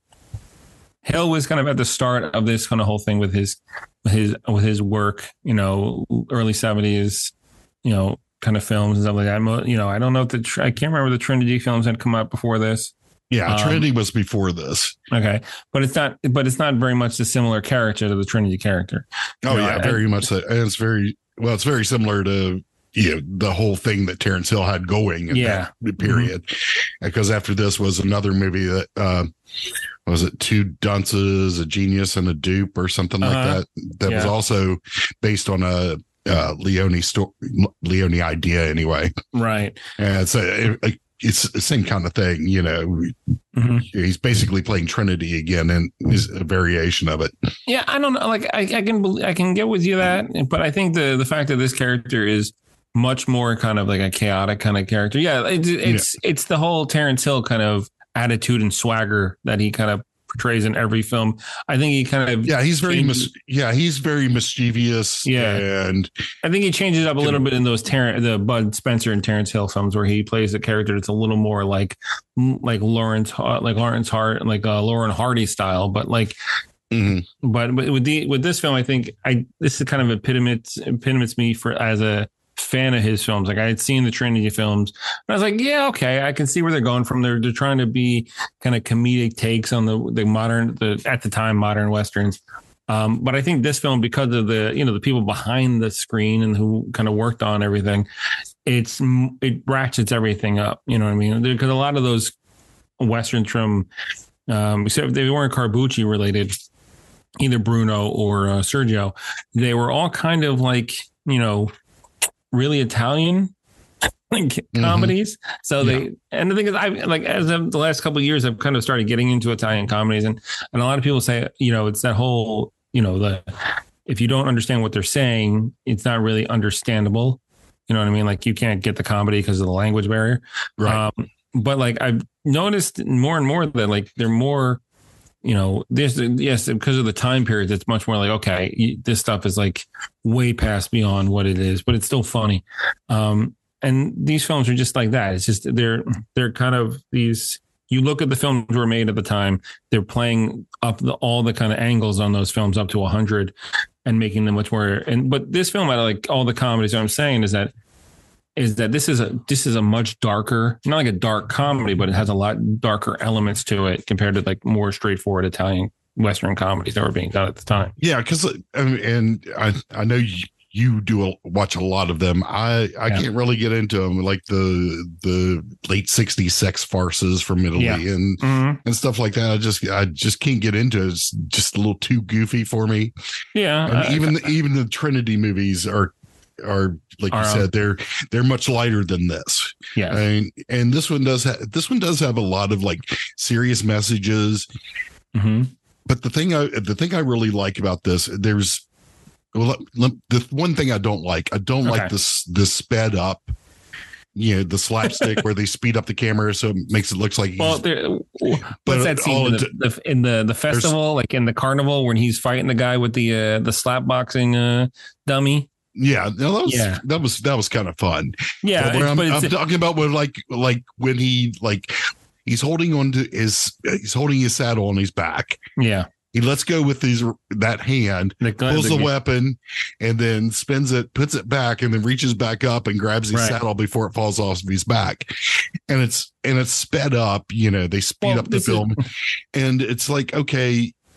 S3: Hill was kind of at the start of this kind of whole thing with his, with his, with his work, you know, early seventies, you know, kind of films and stuff like that. You know, I don't know if the, I can't remember the Trinity films had come out before this.
S2: Yeah.
S3: Um,
S2: Trinity was before this.
S3: Okay. But it's not, but it's not very much the similar character to the Trinity character.
S2: Oh
S3: you know,
S2: yeah.
S3: I,
S2: Very much. So. And it's very, well, it's very similar to, you know, the whole thing that Terrence Hill had going in
S3: yeah.
S2: that period. Mm-hmm. Because after this was another movie that, uh, was it Two Dunces, a Genius, and a Dupe, or something like uh-huh. that? That yeah. was also based on a uh, Leone story, Leone idea, anyway.
S3: Right.
S2: And so it, it's the same kind of thing, you know. Mm-hmm. He's basically playing Trinity again, and is a variation of it.
S3: Yeah, I don't know. Like, I, I can I can get with you that, but I think the the fact that this character is much more kind of like a chaotic kind of character. Yeah, it, it's yeah. it's the whole Terrence Hill kind of attitude and swagger that he kind of portrays in every film. I think he kind of
S2: yeah he's very mis- yeah he's very mischievous.
S3: Yeah,
S2: and
S3: I think he changes up a little bit in those Ter- the Bud Spencer and Terrence Hill films where he plays a character that's a little more like like Lawrence like Lawrence Hart like uh, Lauren Hardy style, but like. Mm-hmm. But with the with this film, I think I this is kind of epitomates epitomates me for as a fan of his films. Like I had seen the Trinity films and I was like, yeah, okay, I can see where they're going from. They're they're trying to be kind of comedic takes on the the modern the at the time modern Westerns. Um, but I think this film, because of the you know the people behind the screen and who kind of worked on everything, it's it ratchets everything up. You know what I mean? Because a lot of those Westerns from um, except they weren't Carbucci related, either Bruno or uh, Sergio, they were all kind of like you know. really Italian like mm-hmm. comedies. So yeah. they, and the thing is, I like as of the last couple of years, I've kind of started getting into Italian comedies, and and a lot of people say, you know, it's that whole, you know, the if you don't understand what they're saying, it's not really understandable. You know what I mean? Like you can't get the comedy because of the language barrier.
S2: Right.
S3: Um, but like I've noticed more and more that like they're more. You know, this, yes, because of the time period, it's much more like, okay, this stuff is like way past beyond what it is, but it's still funny. Um, and these films are just like that. It's just, they're, they're kind of these, you look at the films that were made at the time, they're playing up the, all the kind of angles on those films up to a hundred and making them much more. And, but this film, out of like all the comedies, what I'm saying is that, is that this is a this is a much darker, not like a dark comedy, but it has a lot darker elements to it compared to like more straightforward Italian Western comedies that were being done at the time.
S2: Yeah, because and I I know you, you do a, watch a lot of them. I I yeah. can't really get into them, like the the late sixties sex farces from Italy yeah. and mm-hmm. and stuff like that. I just I just can't get into it. It's just a little too goofy for me.
S3: Yeah,
S2: and
S3: uh,
S2: even the, even the Trinity movies are. are like you said, they're they're much lighter than this.
S3: Yeah,
S2: and and this one does have this one does have a lot of like serious messages. Mm-hmm. But the thing I the thing I really like about this, there's well, the one thing I don't like, I don't okay. like this this sped up. You know, the slapstick where they speed up the camera so it makes it looks like he's,
S3: well, there, what's that scene in the, the, in the the festival, like in the carnival when he's fighting the guy with the uh, the slap boxing uh, dummy.
S2: Yeah, no, that was
S3: yeah.
S2: that was that was kind of fun.
S3: Yeah,
S2: but I'm,
S3: but
S2: I'm talking about when like like when he like he's holding on to his he's holding his saddle on his back.
S3: Yeah,
S2: he lets go with his that hand, the, pulls the, the weapon, and then spins it, puts it back, and then reaches back up and grabs his right. saddle before it falls off of his back. And it's and it's sped up. You know, they speed well, up the film, is- and it's like okay.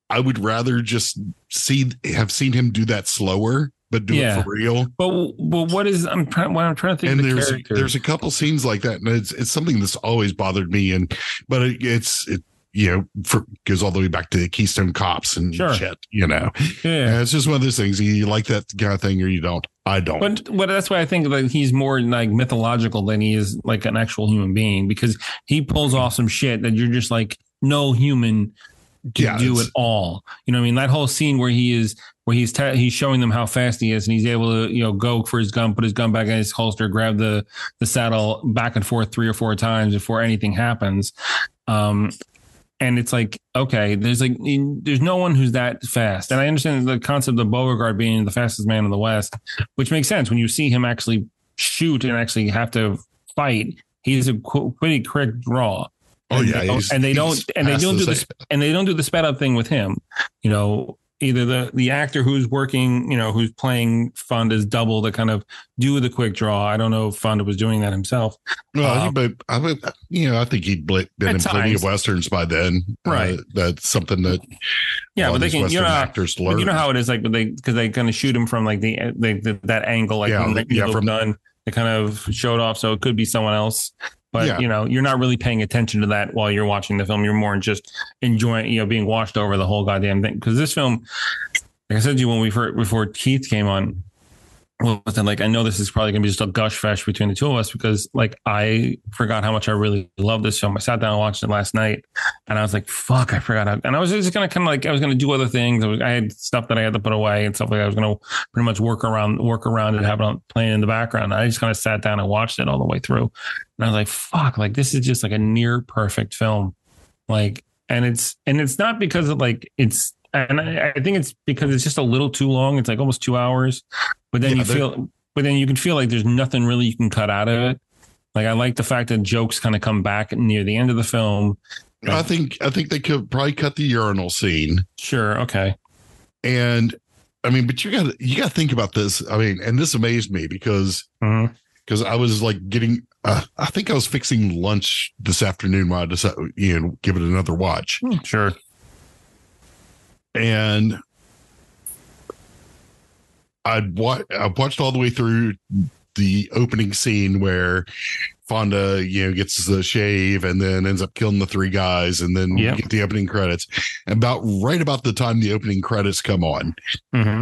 S2: I would rather just see have seen him do that slower, but do
S3: Yeah.
S2: it for real.
S3: But but what is I'm trying what I'm trying to think
S2: And
S3: of the
S2: there's
S3: character.
S2: there's a couple scenes like that, and it's it's something that's always bothered me. And but it, it's it you know for, goes all the way back to the Keystone Cops and
S3: Sure.
S2: shit. You know,
S3: yeah.
S2: and it's just one of those things. You like that kind of thing, or you don't. I don't.
S3: But but that's why I think that he's more like mythological than he is like an actual human being, because he pulls off some shit that you're just like no human can
S2: Yeah,
S3: do
S2: it's-
S3: it all. You know what I mean? That whole scene where he is where he's te- he's showing them how fast he is, and he's able to you know go for his gun, put his gun back in his holster, grab the the saddle back and forth three or four times before anything happens. Um, and it's like, okay, there's like, there's no one who's that fast. And I understand the concept of Beauregard being the fastest man in the West, which makes sense when you see him actually shoot and actually have to fight. He's a qu- pretty quick draw.
S2: oh
S3: And
S2: yeah,
S3: they don't-
S2: he's-
S3: and they don't,
S2: he's
S3: and they
S2: fast
S3: don't do
S2: as
S3: this, and they don't do the sped up thing with him. You know, either the the actor who's working, you know, who's playing Fonda's double to kind of do the quick draw. I don't know if Fonda was doing that himself.
S2: Well,
S3: Um,
S2: but I would, you know, I think he'd bl- been
S3: At
S2: in plenty
S3: times.
S2: of westerns by then.
S3: Right.
S2: Uh, that's something that
S3: Yeah,
S2: a lot
S3: but
S2: of
S3: they
S2: these
S3: can. You
S2: Western
S3: know, how-
S2: actors
S3: but
S2: learn.
S3: you know how it is, like, but they because they kind of shoot him from like the, the, the that angle, like
S2: Yeah,
S3: when
S2: like,
S3: the
S2: yeah,
S3: Evil
S2: from-
S3: Nun. They kind of showed off, so it could be someone else. But
S2: Yeah.
S3: you know, you're not really paying attention to that while you're watching the film. You're more just enjoying, you know, being washed over the whole goddamn thing. Because this film, like I said to you when we first, before Keith came on, well, then like I know this is probably gonna be just a gush fest between the two of us because like I forgot how much I really love this film. I sat down and watched it last night, and I was like, "Fuck, I forgot." How, and I was just gonna kind of like I was gonna do other things. I, was, I had stuff that I had to put away and stuff like that. I was gonna pretty much work around work around it, have it on playing in the background. I just kind of sat down and watched it all the way through, and I was like, "Fuck!" Like this is just like a near perfect film, like, and it's and it's not because of like it's. And I, I think it's because it's just a little too long. It's like almost two hours, but then
S2: Yeah,
S3: you
S2: they're-
S3: feel, but then you can feel like there's nothing really you can cut out of it. Like I like the fact that jokes kind of come back near the end of the film.
S2: I think I think they could probably cut the urinal scene.
S3: Sure, okay,
S2: And I mean, but you got you got to think about this. I mean, and this amazed me because
S3: Mhm.
S2: because I was like getting. Uh, I think I was fixing lunch this afternoon while I decided, you know, give it another watch.
S3: sure,
S2: And I'd wa- I watched all the way through the opening scene where Fonda, you know, gets the shave and then ends up killing the three guys, and then
S3: Yep.
S2: you get the opening credits. About right about the time the opening credits come on,
S3: hmm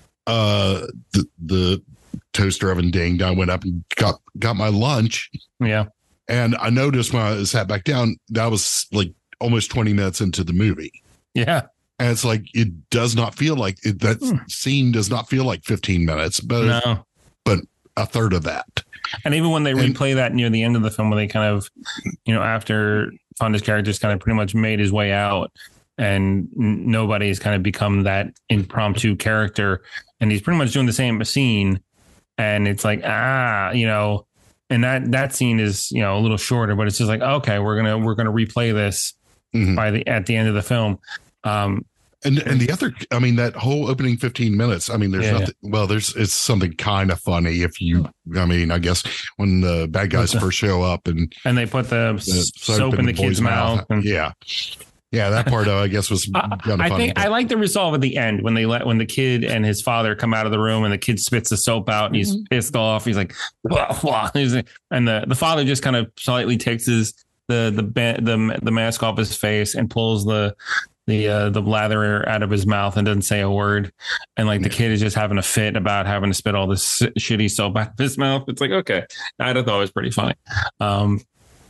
S2: uh, the the toaster oven dinged. I went up and got got my lunch,
S3: yeah,
S2: and I noticed when I sat back down that was like almost twenty minutes into the movie.
S3: yeah,
S2: And it's like, it does not feel like it, that
S3: Hmm.
S2: scene does not feel like fifteen minutes, but
S3: no.
S2: but a third of that.
S3: And even when they
S2: And-
S3: replay that near the end of the film, where they kind of, you know, after Fonda's character's kind of pretty much made his way out, and n- nobody's kind of become that impromptu character, and he's pretty much doing the same scene, and it's like ah, you know, and that that scene is you know a little shorter, but it's just like okay, we're gonna we're gonna replay this
S2: Mhm.
S3: by the at the end of the film. Um,
S2: And and the other, I mean, that whole opening fifteen minutes, I mean, there's
S3: Yeah,
S2: nothing, well, there's, it's something kind of funny if you, I mean, I guess when the bad guys
S3: the-
S2: first show up and
S3: and they put the,
S2: the
S3: s- soap, in the
S2: boy's
S3: kid's mouth. and-
S2: Yeah. Yeah. That part, I guess, was
S3: I,
S2: kind of
S3: I
S2: funny.
S3: think
S2: but-
S3: I like the resolve at the end when they let when the kid and his father come out of the room and the kid spits the soap out and he's pissed off. He's like, wah, wah. He's like- and the, the father just kind of slightly takes his the the ba- the the mask off his face and pulls the the uh, the blather out of his mouth and doesn't say a word. And like the kid is just having a fit about having to spit all this shitty soap out of his mouth. It's like okay, I thought it was pretty funny. Um,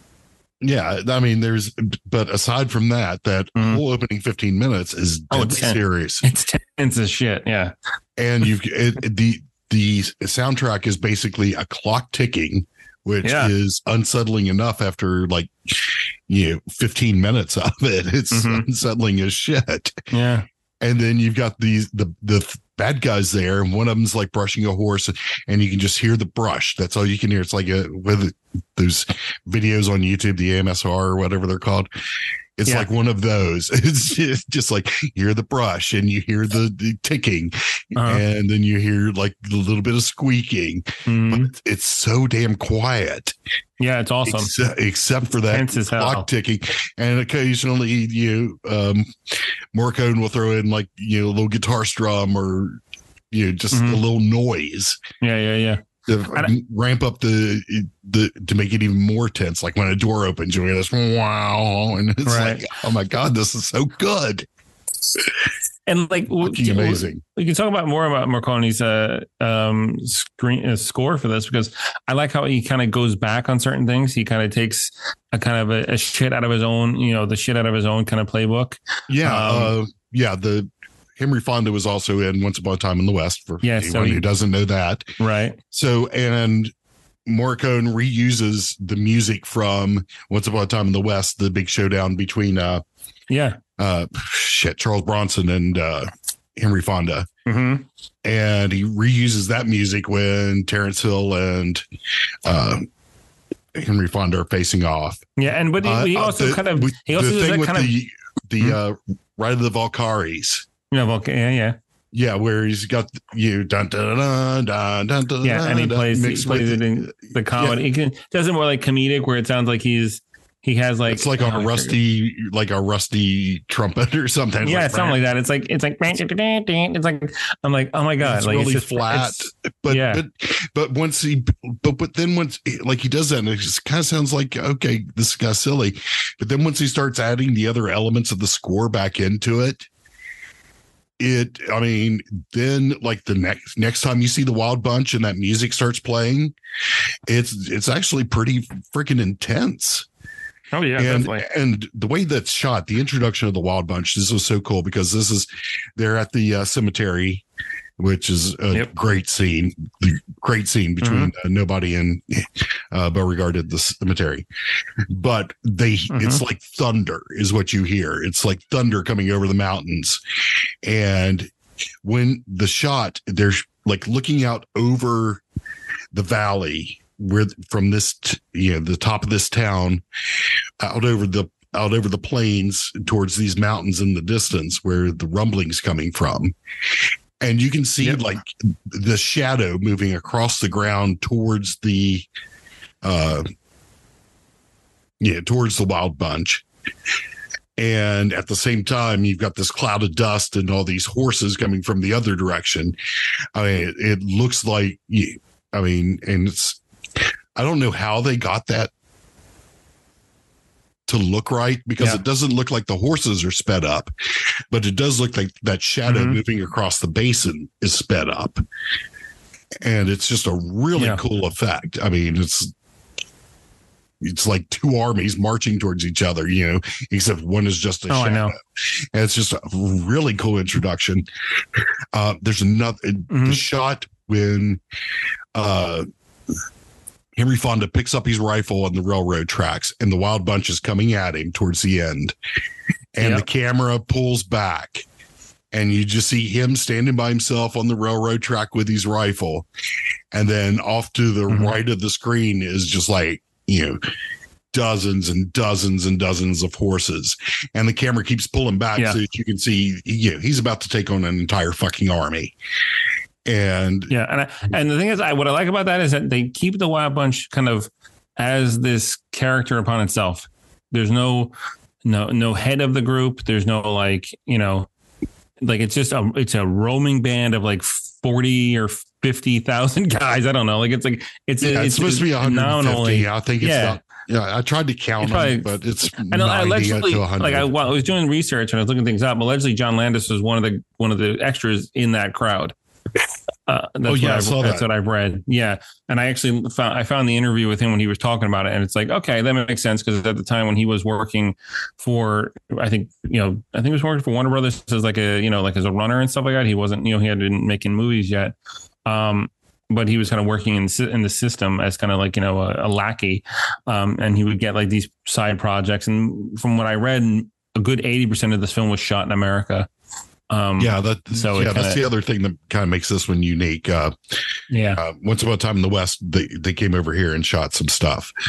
S2: Yeah, I mean, there's, but aside from that, that
S3: Mhm.
S2: whole opening fifteen minutes is
S3: Oh,
S2: deadly
S3: it's ten-
S2: serious,
S3: it's tense as shit. Yeah.
S2: and you've it, it- the the soundtrack is basically a clock ticking, which
S3: Yeah.
S2: is unsettling enough after like you know fifteen minutes of it. It's
S3: Mhm.
S2: unsettling as shit.
S3: Yeah.
S2: And then you've got these the the bad guys there, and one of them's like brushing a horse, and you can just hear the brush. That's all you can hear. It's like a with those videos on YouTube, the A M S R or whatever they're called. It's
S3: Yeah.
S2: like one of those. It's just, just like you hear the brush and you hear the, the ticking,
S3: Uh-huh.
S2: and then you hear like a little bit of squeaking.
S3: Mhm.
S2: But it's so damn quiet,
S3: Yeah, it's awesome.
S2: except, except for that
S3: Tense as hell.
S2: clock ticking. And occasionally, you um, Morricone will throw in like you know a little guitar strum or you know just
S3: Mhm.
S2: a little noise.
S3: Yeah, yeah, yeah.
S2: To
S3: I
S2: ramp up the the to make it even more tense, like when a door opens, you hear this wow, and it's
S3: Right.
S2: like, oh my god, this is so good,
S3: And like, w-
S2: fucking amazing.
S3: We can talk about more about Morricone's uh, um, screen uh, score for this, because I like how he kind of goes back on certain things. He kind of takes a kind of a, a shit out of his own, you know, the shit out of his own kind of playbook.
S2: Yeah,
S3: Um,
S2: uh, yeah. The Henry Fonda was also in Once Upon a Time in the West. For
S3: Yeah,
S2: anyone
S3: so he-
S2: who doesn't know that,
S3: Right.
S2: so and Morricone reuses the music from Once Upon a Time in the West, the big showdown between uh
S3: Yeah.
S2: uh shit Charles Bronson and uh Henry Fonda.
S3: Mm-hmm.
S2: And he reuses that music when Terrence Hill and uh, Henry Fonda are facing off.
S3: Yeah. And but he,
S2: Uh,
S3: he
S2: uh,
S3: also
S2: the-
S3: kind of,
S2: with
S3: he also
S2: the
S3: does
S2: thing
S3: that
S2: with
S3: kind of,
S2: the the
S3: Hmm?
S2: uh, Ride of the Valkyries.
S3: you know, okay, yeah, yeah.
S2: Yeah, where he's got you dun dun dun dun dun dun.
S3: Yeah, and he
S2: dun,
S3: plays, he
S2: mixed
S3: plays
S2: with
S3: it in the comedy. He can, does it more like comedic, where it sounds like he's, he has like,
S2: It's like a
S3: oh,
S2: rusty, like a rusty trumpet or something.
S3: yeah,
S2: like,
S3: something like that. It's like, it's like, it's like, I'm like, oh my God.
S2: It's
S3: like
S2: really
S3: just,
S2: flat,
S3: it's-
S2: but
S3: yeah.
S2: but but once he but but then once like he does that, and it just kind of sounds like okay, this guy's silly. But then once he starts adding the other elements of the score back into it, it I mean, then like the next next time you see the Wild Bunch and that music starts playing, it's it's actually pretty freaking intense.
S3: Oh yeah,
S2: and
S3: definitely.
S2: and the way that's shot, the introduction of the Wild Bunch, this was so cool because this is they're at the uh, cemetery, which is a
S3: Yep.
S2: great scene, the great scene between
S3: Mm-hmm.
S2: uh, Nobody and uh, Beauregard at the cemetery. But they,
S3: Mm-hmm.
S2: it's like thunder is what you hear. It's like thunder coming over the mountains, and when the shot, they're like looking out over the valley where from this, t- you know, the top of this town out over the out over the plains towards these mountains in the distance where the rumbling's coming from. And you can see
S3: Yep.
S2: like the shadow moving across the ground towards the, uh, yeah, towards the Wild Bunch. And at the same time, you've got this cloud of dust and all these horses coming from the other direction. I mean, it, it looks like, I mean, and it's, I don't know how they got that to look right because
S3: Yeah.
S2: it doesn't look like the horses are sped up, but it does look like that shadow
S3: Mhm.
S2: moving across the basin is sped up. And it's just a really
S3: Yeah.
S2: cool effect. I mean, it's, it's like two armies marching towards each other, you know, except one is just a
S3: Oh, I
S2: shadow.
S3: know.
S2: And it's just a really cool introduction. Uh, there's another the
S3: Mhm.
S2: shot when uh, Henry Fonda picks up his rifle on the railroad tracks and the Wild Bunch is coming at him towards the end. And
S3: Yep.
S2: the camera pulls back and you just see him standing by himself on the railroad track with his rifle. And then off to the
S3: Mhm.
S2: right of the screen is just like, you know, dozens and dozens and dozens of horses. And the camera keeps pulling back
S3: Yeah.
S2: so that you can see, you know, he's about to take on an entire fucking army. And
S3: Yeah, and I, and the thing is, I what I like about that is that they keep the Wild Bunch kind of as this character upon itself. There's no no no head of the group. There's no like you know, like it's just a it's a roaming band of like forty or fifty thousand guys. I don't know. Like it's like it's
S2: yeah, it's,
S3: it's
S2: supposed to be one hundred fifty.
S3: nominally-
S2: I think it's
S3: yeah.
S2: not. Yeah, I tried to count
S3: It's probably-
S2: them, but it's
S3: I know.
S2: ninety
S3: Allegedly,
S2: to one hundred.
S3: like I, while I was doing research and I was looking things up. Allegedly, John Landis was one of the one of the extras in that crowd. Uh, that's
S2: Oh, yeah,
S3: what
S2: I
S3: I've,
S2: saw
S3: that's
S2: that.
S3: what I've read. Yeah, and I actually found I found the interview with him when he was talking about it, and it's like, okay, that makes sense because at the time when he was working for, I think you know, I think he was working for Warner Brothers as like a you know like as a runner and stuff like that. He wasn't you know he hadn't making movies yet. Um, but he was kind of working in in the system as kind of like you know a, a lackey, um, and he would get like these side projects. And from what I read, a good eighty percent of this film was shot in America. Um,
S2: Yeah, that.
S3: So it
S2: yeah, that's
S3: kinda-
S2: the other thing that kind of makes this one unique. Uh,
S3: yeah,
S2: uh, Once Upon a Time in the West, they they came over here and shot some stuff.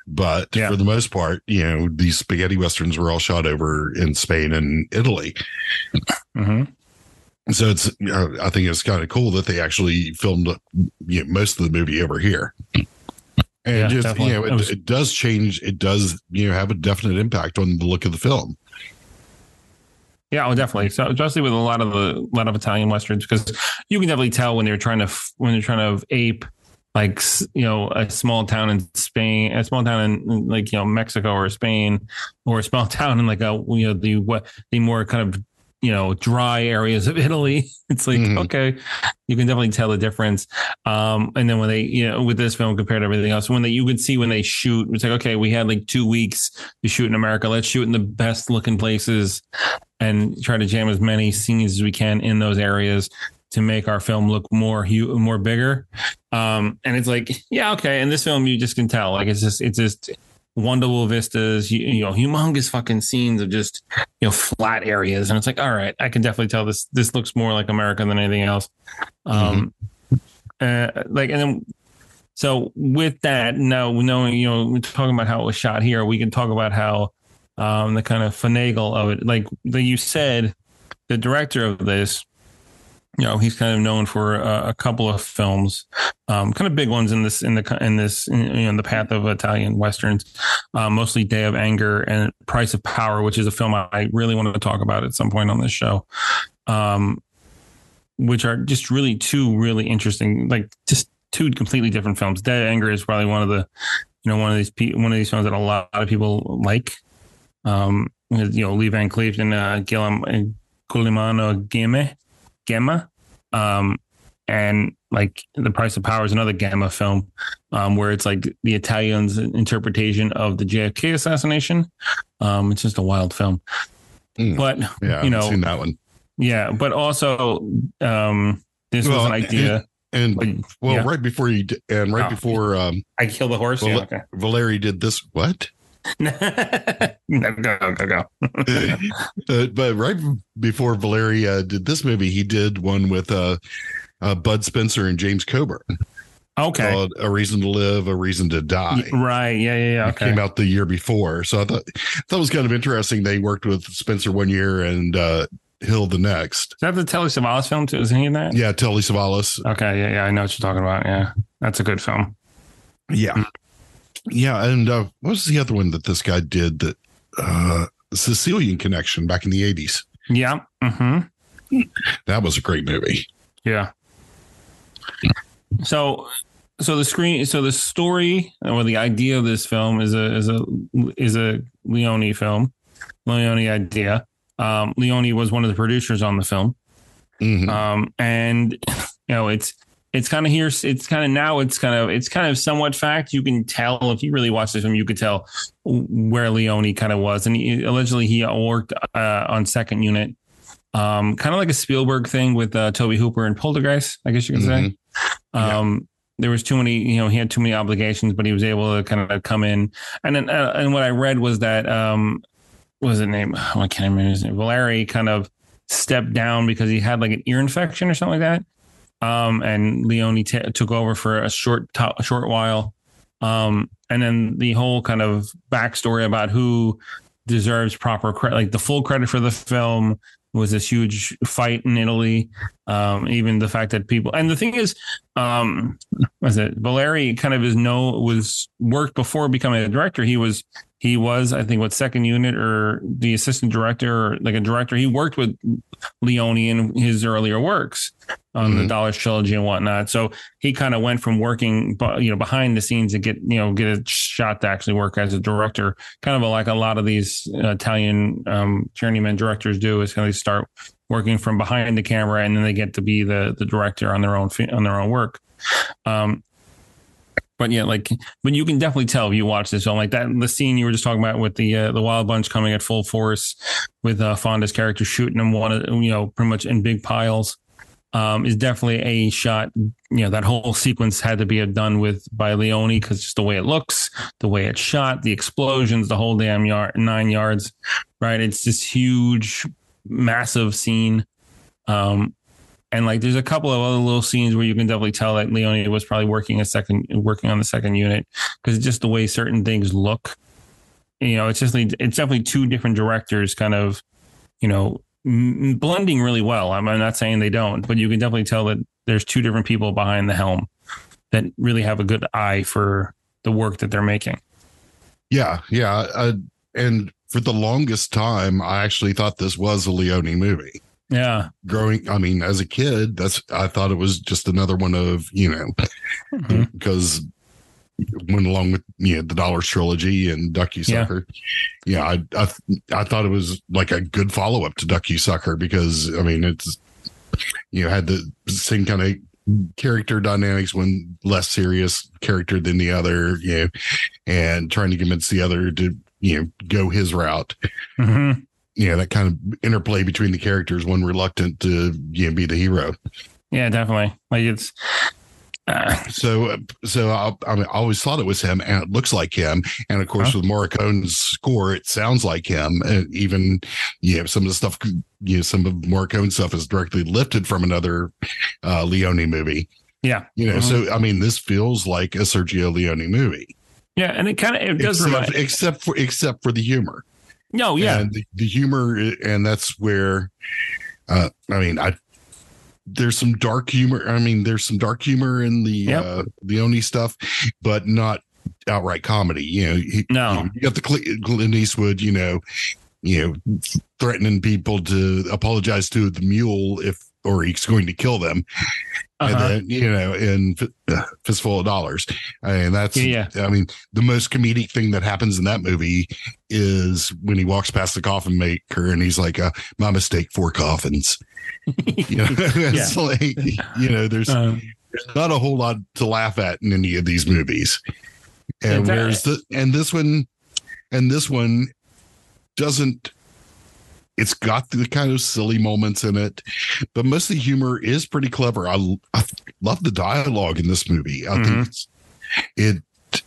S2: but
S3: Yeah.
S2: for the most part, you know, these spaghetti westerns were all shot over in Spain and Italy.
S3: Mm-hmm.
S2: So it's, uh, I think it's kind of cool that they actually filmed you know, most of the movie over here. And
S3: Yeah,
S2: just,
S3: definitely.
S2: you know,
S3: It
S2: it,
S3: was-
S2: it does change. It does, you know, have a definite impact on the look of the film.
S3: Yeah, oh, definitely. So, especially with a lot of the a lot of Italian westerns, because you can definitely tell when they're trying to f- when they're trying to ape like s- you know a small town in Spain, a small town in like you know Mexico or Spain, or a small town in like a you know the what the more kind of you know dry areas of Italy. It's like
S2: Mhm.
S3: okay, you can definitely tell the difference. Um, and then when they you know with this film compared to everything else, when they you could see when they shoot, it's like okay, we had like two weeks to shoot in America. Let's shoot in the best looking places and try to jam as many scenes as we can in those areas to make our film look more hu- more bigger. Um, and it's like, yeah, okay. In this film, you just can tell, like, it's just, it's just wonderful vistas, you, you know, humongous fucking scenes of just, you know, flat areas. And it's like, all right, I can definitely tell this, this looks more like America than anything else. Um, uh, like, and then, so with that, now knowing, you know, we're talking about how it was shot here, we can talk about how, um, the kind of finagle of it, like that you said, the director of this, you know, he's kind of known for a, a couple of films, um, kind of big ones in this, in the, in this, in, you know, in the path of Italian Westerns, uh, mostly Day of Anger and Price of Power, which is a film I really wanted to talk about at some point on this show. Um, which are just really two really interesting, like just two completely different films. Day of Anger is probably one of the, you know, one of these, pe- one of these films that a lot of people like. Um, you know, Lee Van Cleef and uh, Guillermo Culimano Gemma, Gemma, um, and like The Price of Power is another Gemma film, um, where it's like the Italians' interpretation of the J F K assassination. Um, it's just a wild film,
S2: Mm.
S3: but
S2: Yeah,
S3: you know,
S2: I've seen that one.
S3: yeah, but also um, this was
S2: Well,
S3: an idea.
S2: And
S3: But,
S2: well,
S3: yeah.
S2: right before you d- and right
S3: Oh.
S2: before um,
S3: I killed the horse.
S2: Val-
S3: Yeah, okay.
S2: Valeri did this. What?
S3: no, go go go.
S2: uh, but right before Valeri uh, did this movie, he did one with uh, uh, Bud Spencer and James Coburn
S3: Okay,
S2: called "A Reason to Live, A Reason to Die."
S3: Y- right. Yeah, yeah, yeah.
S2: It
S3: Okay.
S2: came out the year before, so I thought that was kind of interesting. They worked with Spencer one year and uh, Hill the next.
S3: Is that the Telly Savalas film too? Is he in that?
S2: Yeah, Telly Savalas.
S3: Okay. Yeah, yeah. I know what you're talking about. Yeah, that's a good film.
S2: Yeah, yeah, and uh, what was the other one that this guy did? That uh, Sicilian Connection back in the eighties.
S3: Yeah. Mm-hmm.
S2: That was a great movie.
S3: Yeah. So, so the screen, so the story or the idea of this film is a is a is a Leone film, Leone idea. Um, Leone was one of the producers on the film,
S2: Mhm.
S3: um, and you know it's it's kind of here. It's kind of now. It's kind of it's kind of somewhat fact. You can tell if you really watch this film, you could tell where Leone kind of was, and he, allegedly he worked uh, on Second Unit. Um, kind of like a Spielberg thing with uh, Toby Hooper and Poltergeist, I guess you could
S2: Mhm.
S3: say. Um, there was too many, you know, he had too many obligations, but he was able to kind of come in. And then, uh, and what I read was that, um, what was his name? Oh, I can't remember his name. Valeri kind of stepped down because he had like an ear infection or something like that. Um, and Leone t- took over for a short, t- a short while. Um, and then the whole kind of backstory about who deserves proper credit, like the full credit for the film, was this huge fight in Italy. Um, even the fact that people, and the thing is, um, was it Valeri kind of is no was worked before becoming a director. He was, he was, I think what Second Unit or the assistant director or like a director. He worked with Leone in his earlier works on
S2: Mhm.
S3: the Dollars trilogy and whatnot. So he kind of went from working, bu- you know, behind the scenes to get, you know, get a shot to actually work as a director. Kind of like a lot of these uh, Italian um, journeyman directors do, is kind of start working from behind the camera and then they get to be the the director on their own fi- on their own work. Um, but yeah, like, but you can definitely tell if you watch this film, like that, the scene you were just talking about with the uh, the Wild Bunch coming at full force with uh, Fonda's character shooting them one, of- you know, pretty much in big piles, um, is definitely a shot. You know, that whole sequence had to be done with by Leone because just the way it looks, the way it's shot, the explosions, the whole damn yard, nine yards, right? It's this huge, massive scene. Um, And like, there's a couple of other little scenes where you can definitely tell that Leone was probably working a second, working on the second unit, because just the way certain things look, you know, it's just, it's definitely two different directors kind of, you know, m- blending really well. I'm, I'm not saying they don't, but you can definitely tell that there's two different people behind the helm that really have a good eye for the work that they're making.
S2: Yeah. Yeah. Uh, and for the longest time, I actually thought this was a Leone movie.
S3: Yeah.
S2: Growing, I mean, as a kid, that's, I thought it was just another one of, you know, mm-hmm. because went along with, you know, the Dollars trilogy and Duck-You-Sucker. Yeah. yeah I, I, I thought it was like a good follow up to Duck-You-Sucker, because, I mean, it's, you know, had the same kind of character dynamics, one less serious character than the other, you know, and trying to convince the other to, you know, go his route.
S3: Mm-hmm.
S2: You know, that kind of interplay between the characters, one reluctant to, you know, be the hero.
S3: Yeah, definitely. Like it's, uh,
S2: so, so I, I, mean, I always thought it was him, and it looks like him. And of course, huh? with Morricone's score, it sounds like him. And even, you know, some of the stuff, you know, some of Morricone's stuff is directly lifted from another uh, Leone movie.
S3: Yeah.
S2: You know,
S3: mm-hmm.
S2: so, I mean, this feels like a Sergio Leone movie.
S3: Yeah. And it kind of, it does
S2: except,
S3: remind,
S2: except for, except for the humor.
S3: No, yeah.
S2: And the, the humor, and that's where, uh, I mean, I, there's some dark humor. I mean, there's some dark humor in the yep. uh, Leone stuff, but not outright comedy. You know, he,
S3: no,
S2: you, know, you got the Clint Eastwood, you know, you know, threatening people to apologize to the mule if, or he's going to kill them. Uh-huh. And then, you know, in uh, Fistful of Dollars. And that's, yeah, yeah. I mean, the most comedic thing that happens in that movie is when he walks past the coffin maker and he's like, uh, my mistake, four coffins. You know, it's yeah. like, you know, there's, um, there's not a whole lot to laugh at in any of these movies. And where's the, and this one, and this one doesn't, it's got the kind of silly moments in it, but most of the humor is pretty clever. I, I love the dialogue in this movie. I mm-hmm. think it's, it,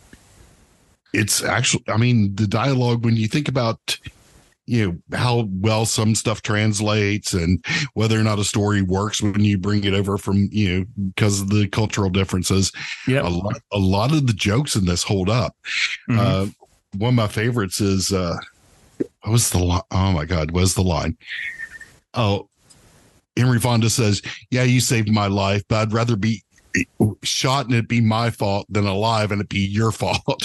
S2: it's actually, I mean, the dialogue, when you think about, you know, how well some stuff translates and whether or not a story works when you bring it over from, you know, because of the cultural differences,
S3: yep.
S2: a lot, a lot of the jokes in this hold up. Mm-hmm. Uh, one of my favorites is, uh, what was the line? Oh my God, what was the line? Oh, Henry Fonda says, yeah, you saved my life, but I'd rather be shot and it be my fault than alive and it be your fault.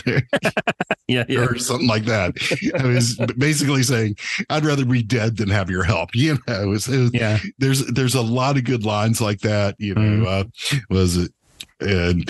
S3: yeah, yeah.
S2: Or something like that. I was basically saying, I'd rather be dead than have your help. You know, it was, it was,
S3: yeah.
S2: there's, there's a lot of good lines like that, you know, mm. uh, was it, and,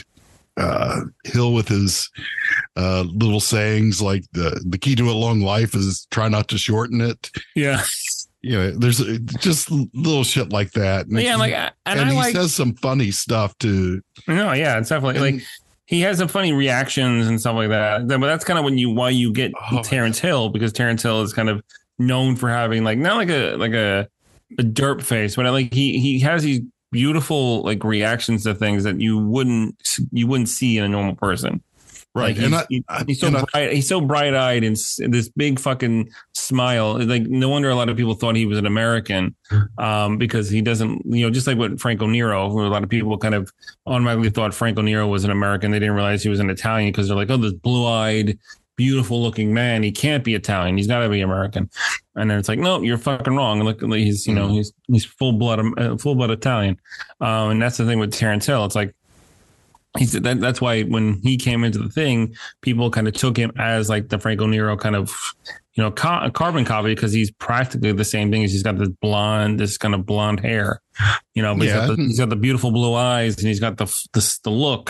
S2: uh Hill with his uh little sayings like the the key to a long life is try not to shorten it.
S3: Yeah,
S2: you know, there's just little shit like that.
S3: And yeah, like,
S2: and,
S3: and
S2: I
S3: he
S2: like,
S3: says
S2: some funny stuff too.
S3: No, yeah, it's definitely and, like he has some funny reactions and stuff like that. But that's kind of when you why you get oh, Terrence Hill, because Terrence Hill is kind of known for having like not like a like a a derp face, but like he he has these beautiful like reactions to things that you wouldn't you wouldn't see in a normal person.
S2: Right.
S3: Like he's,
S2: and I,
S3: he, he's so bright, I, he's so bright eyed and this big fucking smile. Like no wonder a lot of people thought he was an American, um, because he doesn't, you know, just like what Franco Nero, who a lot of people kind of automatically thought Franco Nero was an American. They didn't realize he was an Italian because they're like, oh, this blue eyed, beautiful looking man, he can't be Italian, he's got to be American. And then it's like, no, you're fucking wrong. Look, he's, you know, he's he's full blood, uh, full blood Italian. Um, and that's the thing with Terrence Hill. It's like he's that, that's why when he came into the thing, people kind of took him as like the Franco Nero kind of, you know, ca- carbon copy, because he's practically the same thing. As he's got this blonde, this kind of blonde hair, you know, but
S2: yeah.
S3: he's, got the, he's got the beautiful blue eyes and he's got the the, the look.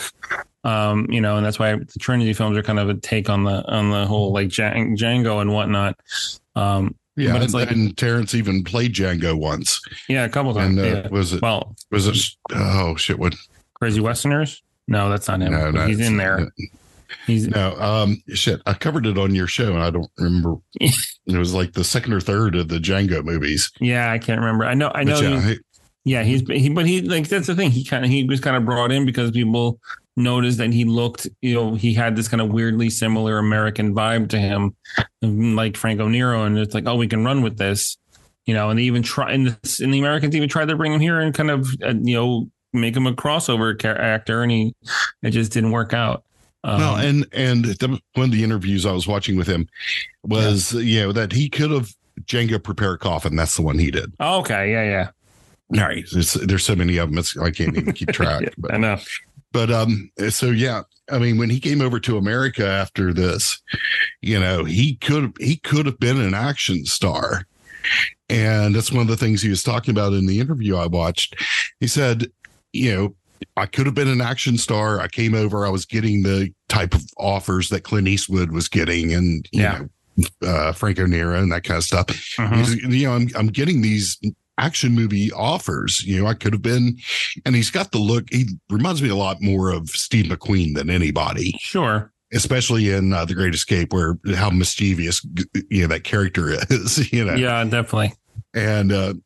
S3: Um, you know, and that's why the Trinity films are kind of a take on the on the whole like Django and whatnot. Um,
S2: yeah,
S3: but it's
S2: and,
S3: like,
S2: and Terrence even played Django once.
S3: Yeah, a couple times.
S2: And, uh,
S3: yeah.
S2: Was it?
S3: Well,
S2: was it? Oh shit! What?
S3: Crazy Westerners? No, that's not him.
S2: No, no,
S3: he's in there. He's
S2: no. Um, shit. I covered it on your show, and I don't remember. It was like the second or third of the Django movies.
S3: Yeah, I can't remember. I know. I know.
S2: But yeah, he,
S3: yeah, he's he, but he like that's the thing. He kind of he was kind of brought in because people noticed that he looked, you know, he had this kind of weirdly similar American vibe to him, like Franco Nero, and it's like, oh, we can run with this. you know, and they even try, and the, and the Americans even tried to bring him here and kind of, uh, you know, make him a crossover car- actor, and he, it just didn't work out. Um,
S2: well, and and the, one of the interviews I was watching with him was, yeah. you know, that he could have Django Prepare a Coffin. That's the one he did.
S3: Oh, okay. Yeah. Yeah.
S2: All right. It's, there's so many of them. It's, I can't even keep track.
S3: yeah,
S2: but,
S3: I know.
S2: But um, so, yeah, I mean, when he came over to America after this, you know, he could he could have been an action star. And that's one of the things he was talking about in the interview I watched. He said, you know, I could have been an action star. I came over. I was getting the type of offers that Clint Eastwood was getting, and you
S3: yeah.
S2: know, uh, Franco Nero and that kind of stuff.
S3: Uh-huh.
S2: He's, you know, I'm I'm getting these action movie offers. You know, I could have been, and he's got the look. He reminds me a lot more of Steve McQueen than anybody.
S3: Sure.
S2: Especially in uh, The Great Escape, where how mischievous, you know, that character is. You know.
S3: Yeah, definitely.
S2: And. uh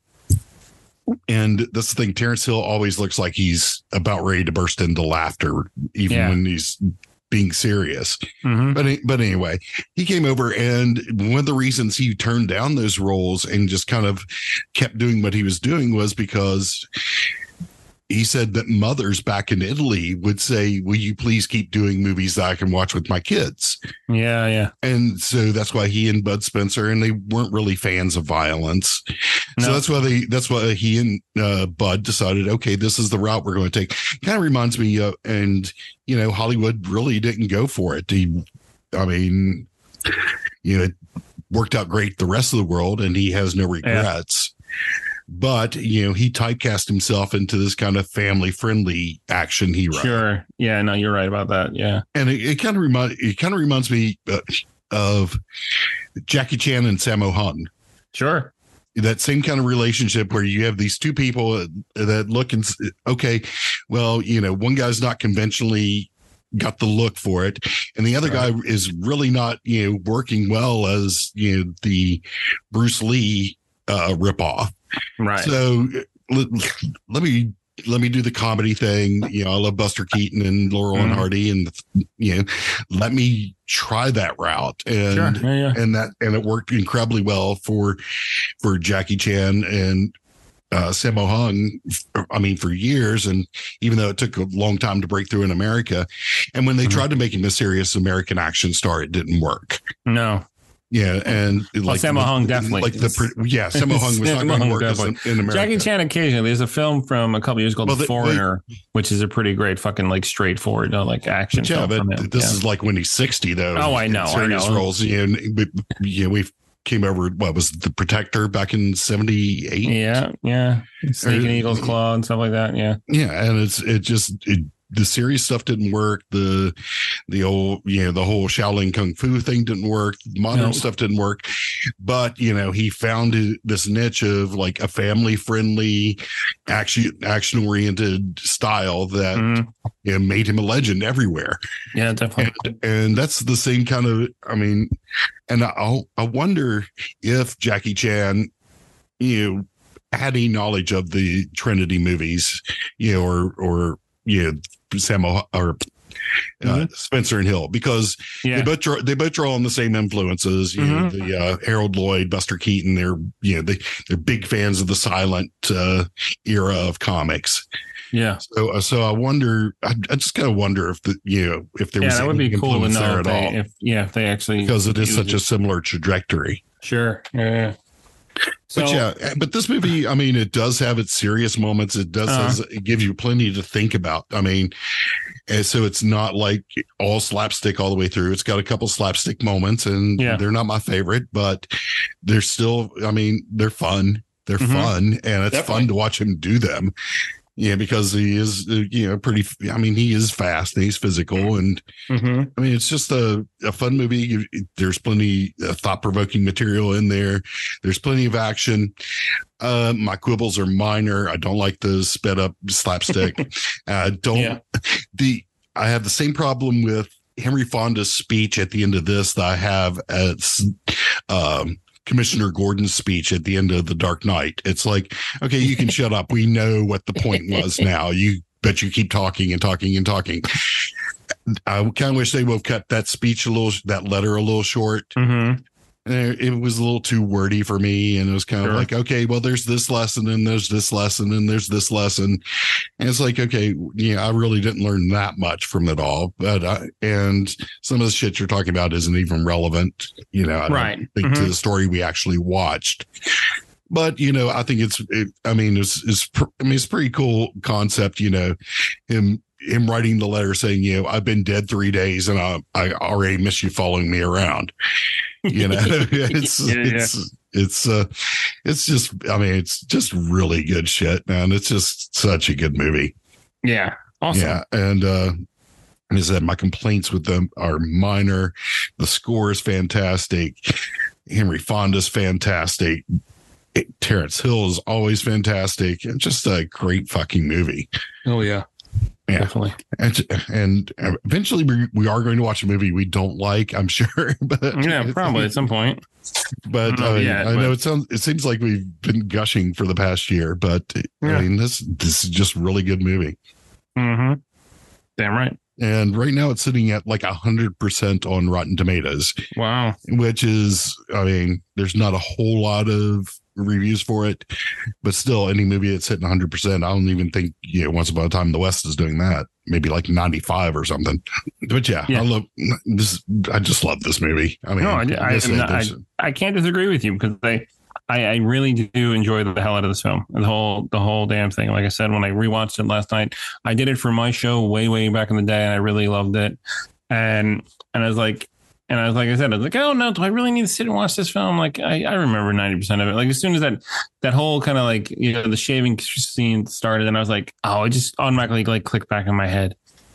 S2: And that's the thing. Terrence Hill always looks like he's about ready to burst into laughter, even
S3: yeah.
S2: when he's being serious.
S3: Mm-hmm.
S2: But but anyway, he came over, and one of the reasons he turned down those roles and just kind of kept doing what he was doing was because he said that mothers back in Italy would say, "Will you please keep doing movies that I can watch with my kids?"
S3: Yeah, yeah.
S2: And so that's why he and Bud Spencer, and they weren't really fans of violence. No. So that's why they, that's why he and uh, Bud decided, okay, this is the route we're going to take. Kind of reminds me of, and, you know, Hollywood really didn't go for it. He, I mean, you know, it worked out great the rest of the world, and he has no regrets. Yeah. But, you know, he typecast himself into this kind of family friendly action hero.
S3: Sure. Yeah, no, you're right about that. Yeah.
S2: And it, it kind of remind it kind of reminds me uh, of Jackie Chan and Sammo Hung.
S3: Sure.
S2: That same kind of relationship where you have these two people that look and okay, well, you know, one guy's not conventionally got the look for it, and the other right. guy is really not, you know, working well as, you know, the Bruce Lee uh, ripoff.
S3: Right.
S2: So let, let me let me do the comedy thing. You know, I love Buster Keaton and Laurel mm. and Hardy, and you know, let me try that route. And
S3: sure. yeah, yeah.
S2: and that and it worked incredibly well for for Jackie Chan and uh, Sammo Hung. I mean, for years, and even though it took a long time to break through in America, and when they mm-hmm. tried to make him a serious American action star, it didn't work.
S3: No.
S2: Yeah, and
S3: well,
S2: like
S3: Sammo Hung definitely.
S2: Like the yeah, Sammo Hung was not going to work as in, in America.
S3: Jackie Chan occasionally. There's a film from a couple years ago, well, The Foreigner, they, which is a pretty great fucking like straightforward, you know, like action.
S2: Yeah,
S3: film
S2: but
S3: from him.
S2: this
S3: yeah.
S2: is like when he's sixty though.
S3: Oh, I know, I know.
S2: Roles, you know, we, you know, we came over. What was The Protector back in seventy-eight?
S3: Yeah, yeah. Snake and Eagle's Claw and stuff like that. Yeah,
S2: yeah, and it's it just. It, the serious stuff didn't work. The the old, you know, the whole Shaolin Kung Fu thing didn't work. Modern no. stuff didn't work. But, you know, he found this niche of like a family friendly, action action oriented style that mm. you know, made him a legend everywhere.
S3: Yeah, definitely.
S2: And, and that's the same kind of, I mean, and I I wonder if Jackie Chan, you know, had any knowledge of the Trinity movies, you know, or or you know, Sammo or uh, mm-hmm. Spencer and Hill, because yeah. they both draw, they both draw on the same influences. You mm-hmm. know, the uh, Harold Lloyd, Buster Keaton. They're you know they they're big fans of the silent uh, era of comics.
S3: Yeah.
S2: So uh, so I wonder. I, I just kind of wonder if the you know if there
S3: yeah,
S2: was
S3: that would be cool to know if they, all. If, yeah if they actually
S2: because it is such it. a similar trajectory.
S3: Sure. Yeah.
S2: So, but yeah, but this movie, I mean, it does have its serious moments. It does uh, has, it gives you plenty to think about. I mean, and so it's not like all slapstick all the way through. It's got a couple slapstick moments, and yeah. they're not my favorite, but they're still, I mean, they're fun. They're mm-hmm. fun, and it's Definitely. fun to watch him do them. Yeah, because he is, you know, pretty, I mean, he is fast and he's physical. And mm-hmm. I mean, it's just a, a fun movie. You, there's plenty of thought provoking material in there. There's plenty of action. Uh, my quibbles are minor. I don't like the sped up slapstick. uh, don't, yeah. the, I have the same problem with Henry Fonda's speech at the end of this that I have at, um, Commissioner Gordon's speech at the end of The Dark Knight. It's like, okay, you can shut up. We know what the point was now. You bet you keep talking and talking and talking. I kind of wish they would have cut that speech a little, that letter a little short.
S3: Mm-hmm.
S2: And it was a little too wordy for me. And it was kind
S3: Sure.
S2: of like, okay, well, there's this lesson and there's this lesson and there's this lesson. And it's like, okay, yeah, I really didn't learn that much from it all. But, I, and some of the shit you're talking about isn't even relevant, you know, I
S3: Right.
S2: don't think
S3: Mhm.
S2: to the story we actually watched. But, you know, I think it's, it, I mean, it's, it's, pr- I mean, it's a pretty cool concept, you know, him, him writing the letter saying, you know, I've been dead three days and I, I already miss you following me around. You know, it's,
S3: Yeah, yeah.
S2: it's, it's, uh, it's just, I mean, it's just really good shit, man. It's just such a good movie.
S3: Yeah. Awesome.
S2: Yeah. And, uh, as I said, my complaints with them are minor. The score is fantastic. Henry Fonda's fantastic. Terrence Hill is always fantastic. It's just a great fucking movie.
S3: Oh yeah.
S2: Yeah.
S3: Definitely.
S2: And, and eventually we, we are going to watch a movie we don't like, I'm sure. But
S3: Yeah, probably at some point.
S2: But
S3: I don't know
S2: I, mean,
S3: yet,
S2: I know
S3: but-
S2: it sounds, it seems like we've been gushing for the past year, but
S3: Yeah.
S2: I mean, this, this is just a really good movie.
S3: Mm-hmm. Damn right.
S2: And right now it's sitting at like a hundred percent on Rotten Tomatoes,
S3: Wow.
S2: which is, I mean, there's not a whole lot of reviews for it, but still any movie that's hitting one hundred percent, I don't even think, you know, Once Upon a Time in the West is doing that, maybe like ninety-five or something. But yeah,
S3: Yeah.
S2: I love this. I just love this movie. I mean,
S3: No, I, I,
S2: I say
S3: am not- I,
S2: there's-
S3: I can't disagree with you because I, I, I really do enjoy the hell out of this film. The whole, the whole damn thing. Like I said, when I rewatched it last night, I did it for my show way, way back in the day, and I really loved it. And and I was like, and I was like I said, I was like, oh no, do I really need to sit and watch this film? Like I, I remember ninety percent of it. Like as soon as that that whole kind of like, you know, the shaving scene started, and I was like, oh, it just automatically like clicked back in my head.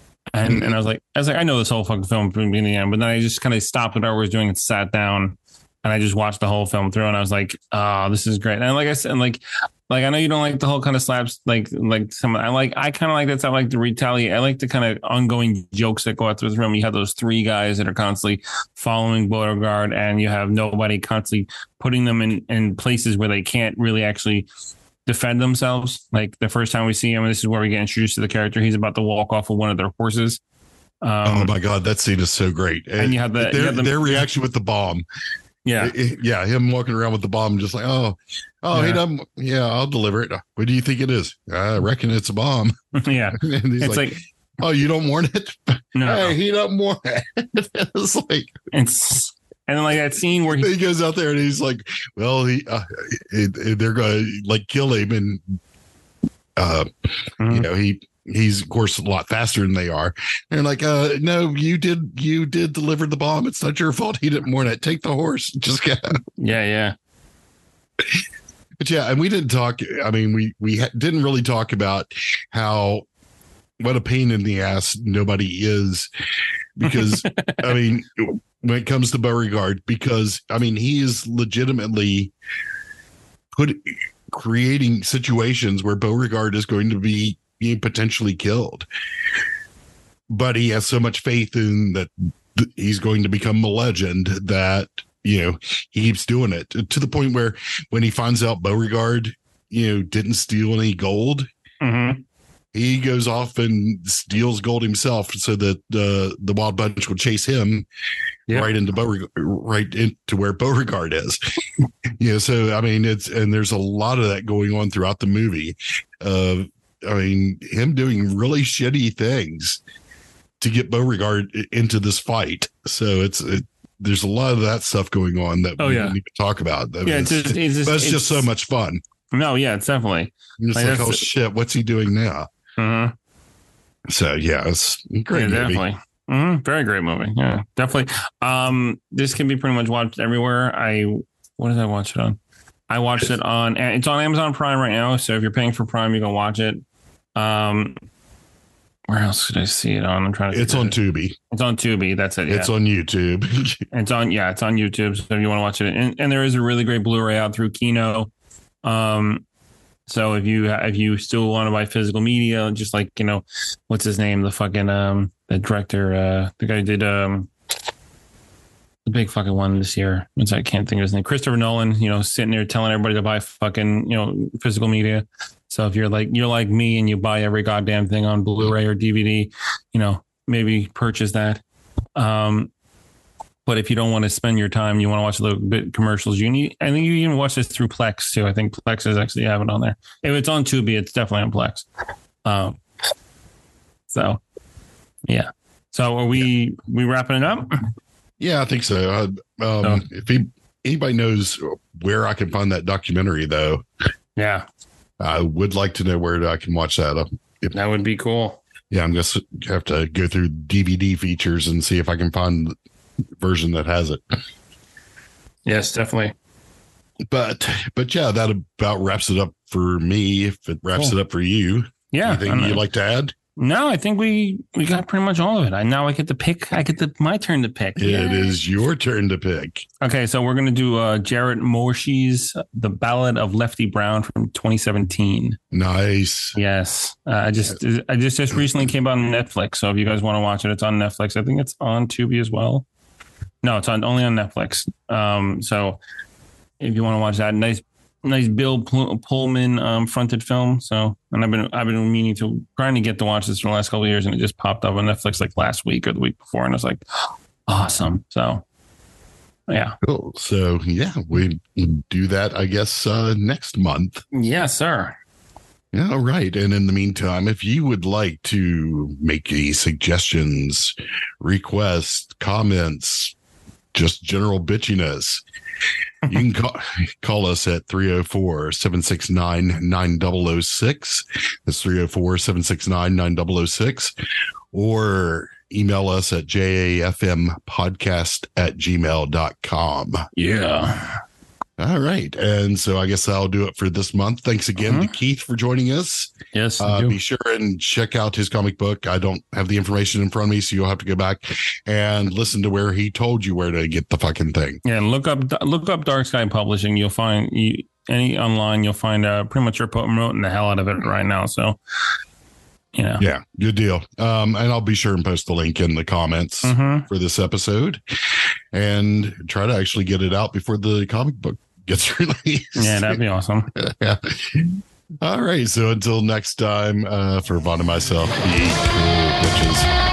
S3: And and I was like, I was like, I know this whole fucking film from beginning to end, but then I just kind of stopped whatever I was doing and sat down, and I just watched the whole film through, and I was like, oh, this is great. And like I said, and like like I know you don't like the whole kind of slaps, like like some I like I kind of like that stuff. I like the retaliate. I like the kind of ongoing jokes that go out through the film. You have those three guys that are constantly following Beauregard, and you have nobody constantly putting them in in places where they can't really actually defend themselves. Like the first time we see him, and this is where we get introduced to the character. He's about to walk off of one of their horses. Um,
S2: oh my God, that scene is so great.
S3: and you have the- you
S2: their,
S3: have the-
S2: their reaction with the bomb.
S3: yeah,
S2: It- it- yeah, him walking around with the bomb, just like, oh, oh,
S3: Yeah.
S2: he doesn't. Yeah, I'll deliver it. What do you think it is? I reckon it's a bomb.
S3: yeah.
S2: And he's
S3: It's
S2: like,
S3: like,
S2: oh, you don't want it?
S3: no,
S2: Hey, he doesn't want it. It's like
S3: it's and then like that scene where he
S2: he goes out there and he's like, well, he uh, it, it- they're going to like kill him, and uh, you
S3: Mhm.
S2: know he. He's of course a lot faster than they are. They're like, uh, no, you did, you did deliver the bomb. It's not your fault. He didn't want it. Take the horse. Just get.
S3: yeah, yeah.
S2: But yeah, and we didn't talk. I mean, we we ha- didn't really talk about how what a pain in the ass nobody is, because I mean, when it comes to Beauregard, because I mean, he is legitimately put creating situations where Beauregard is going to be being potentially killed, but he has so much faith in that th- he's going to become a legend that, you know, he keeps doing it to the point where when he finds out Beauregard, you know, didn't steal any gold,
S3: Mm-hmm.
S2: he goes off and steals gold himself so that uh, the Wild Bunch will chase him
S3: Yep.
S2: right into Beauregard, right into where Beauregard is. You know, so I mean, it's and there's a lot of that going on throughout the movie. Uh, I mean, him doing really shitty things to get Beauregard i- into this fight. So it's it, there's a lot of that stuff going on that
S3: Oh,
S2: we
S3: yeah.
S2: didn't even talk about. That
S3: Yeah,
S2: was-
S3: it's just, it's just,
S2: but it's, just so
S3: it's-
S2: much fun.
S3: No, yeah, it's definitely.
S2: You're just
S3: Like,
S2: like,
S3: that's
S2: oh
S3: the-
S2: shit, what's he doing now?
S3: Uh-huh.
S2: So yeah, it's a great
S3: yeah,
S2: movie.
S3: definitely. hmm Very great movie. Yeah, definitely. Um, this can be pretty much watched everywhere. I what did I watch it on? I watched it on. It's on Amazon Prime right now. So if you're paying for Prime, you can watch it. Um, where else could I see it on? I'm trying to.
S2: It's
S3: figure
S2: on
S3: it-
S2: Tubi.
S3: It's on Tubi. That's it. Yeah.
S2: It's on YouTube.
S3: It's on, yeah, it's on YouTube. So if you want to watch it, and, and there is a really great Blu-ray out through Kino. Um, so if you if you still want to buy physical media, just like, you know, what's his name, the fucking um the director, uh, the guy who did um the big fucking one this year. What's I can't think of his name. Christopher Nolan. You know, sitting there telling everybody to buy fucking, you know, physical media. So if you're like you're like me and you buy every goddamn thing on Blu-ray or D V D, you know, maybe purchase that. Um, But if you don't want to spend your time, you want to watch a little bit commercials. You need. I think you can watch this through Plex too. I think Plex is actually have it on there. If it's on Tubi, it's definitely on Plex. Um. So, yeah. So are we we wrapping it up?
S2: Yeah, I think so. Uh, um,
S3: Oh.
S2: If he, anybody knows where I can find that documentary, though,
S3: Yeah,
S2: I would like to know where I can watch that. Uh, if,
S3: that would be cool.
S2: yeah, I'm just have to go through D V D features and see if I can find the version that has it.
S3: Yes, definitely.
S2: But but yeah, that about wraps it up for me. If it wraps
S3: Cool.
S2: it up for you,
S3: Yeah.
S2: anything
S3: I'm-
S2: you'd like to add?
S3: No, I think we we got pretty much all of it. I now I get to pick. I get the my turn to pick.
S2: It is your turn to pick.
S3: Okay, so we're gonna do uh, Jarrett Morshi's "The Ballad of Lefty Brown" from twenty seventeen.
S2: Nice.
S3: Yes, uh, I just I just just recently came out on Netflix. So if you guys want to watch it, it's on Netflix. I think it's on Tubi as well. No, it's on only on Netflix. Um, so if you want to watch that, nice nice Bill Pull- Pullman um, fronted film. So and I've been I've been meaning to trying to get to watch this for the last couple of years, and it just popped up on Netflix like last week or the week before, and I was like, awesome. So yeah,
S2: Cool. So yeah, we do that, I guess, uh, next month.
S3: yes, sir.
S2: Yeah, all right. And in the meantime, if you would like to make any suggestions, requests, comments, just general bitchiness, you can call, call us at three oh four, seven six nine, nine oh oh six. That's three oh four, seven six nine, nine oh oh six. Or email us at jafmpodcast at gmail dot com.
S3: Yeah.
S2: All right. And so I guess I'll do it for this month. Thanks again
S3: Uh-huh.
S2: to Keith for joining us.
S3: Yes. I
S2: Uh,
S3: do.
S2: be sure and check out his comic book. I don't have the information in front of me, so you'll have to go back and listen to where he told you where to get the fucking thing.
S3: Yeah, look up look up Dark Sky Publishing. You'll find you, any online. You'll find uh, pretty much you're promoting the hell out of it right now. So, you know,
S2: Yeah, good deal. Um, and I'll be sure and post the link in the comments
S3: Mhm.
S2: for this episode and try to actually get it out before the comic book gets released.
S3: yeah, that'd be awesome.
S2: Yeah. All right. So until next time, uh, for Vaughn and myself, be cool, bitches.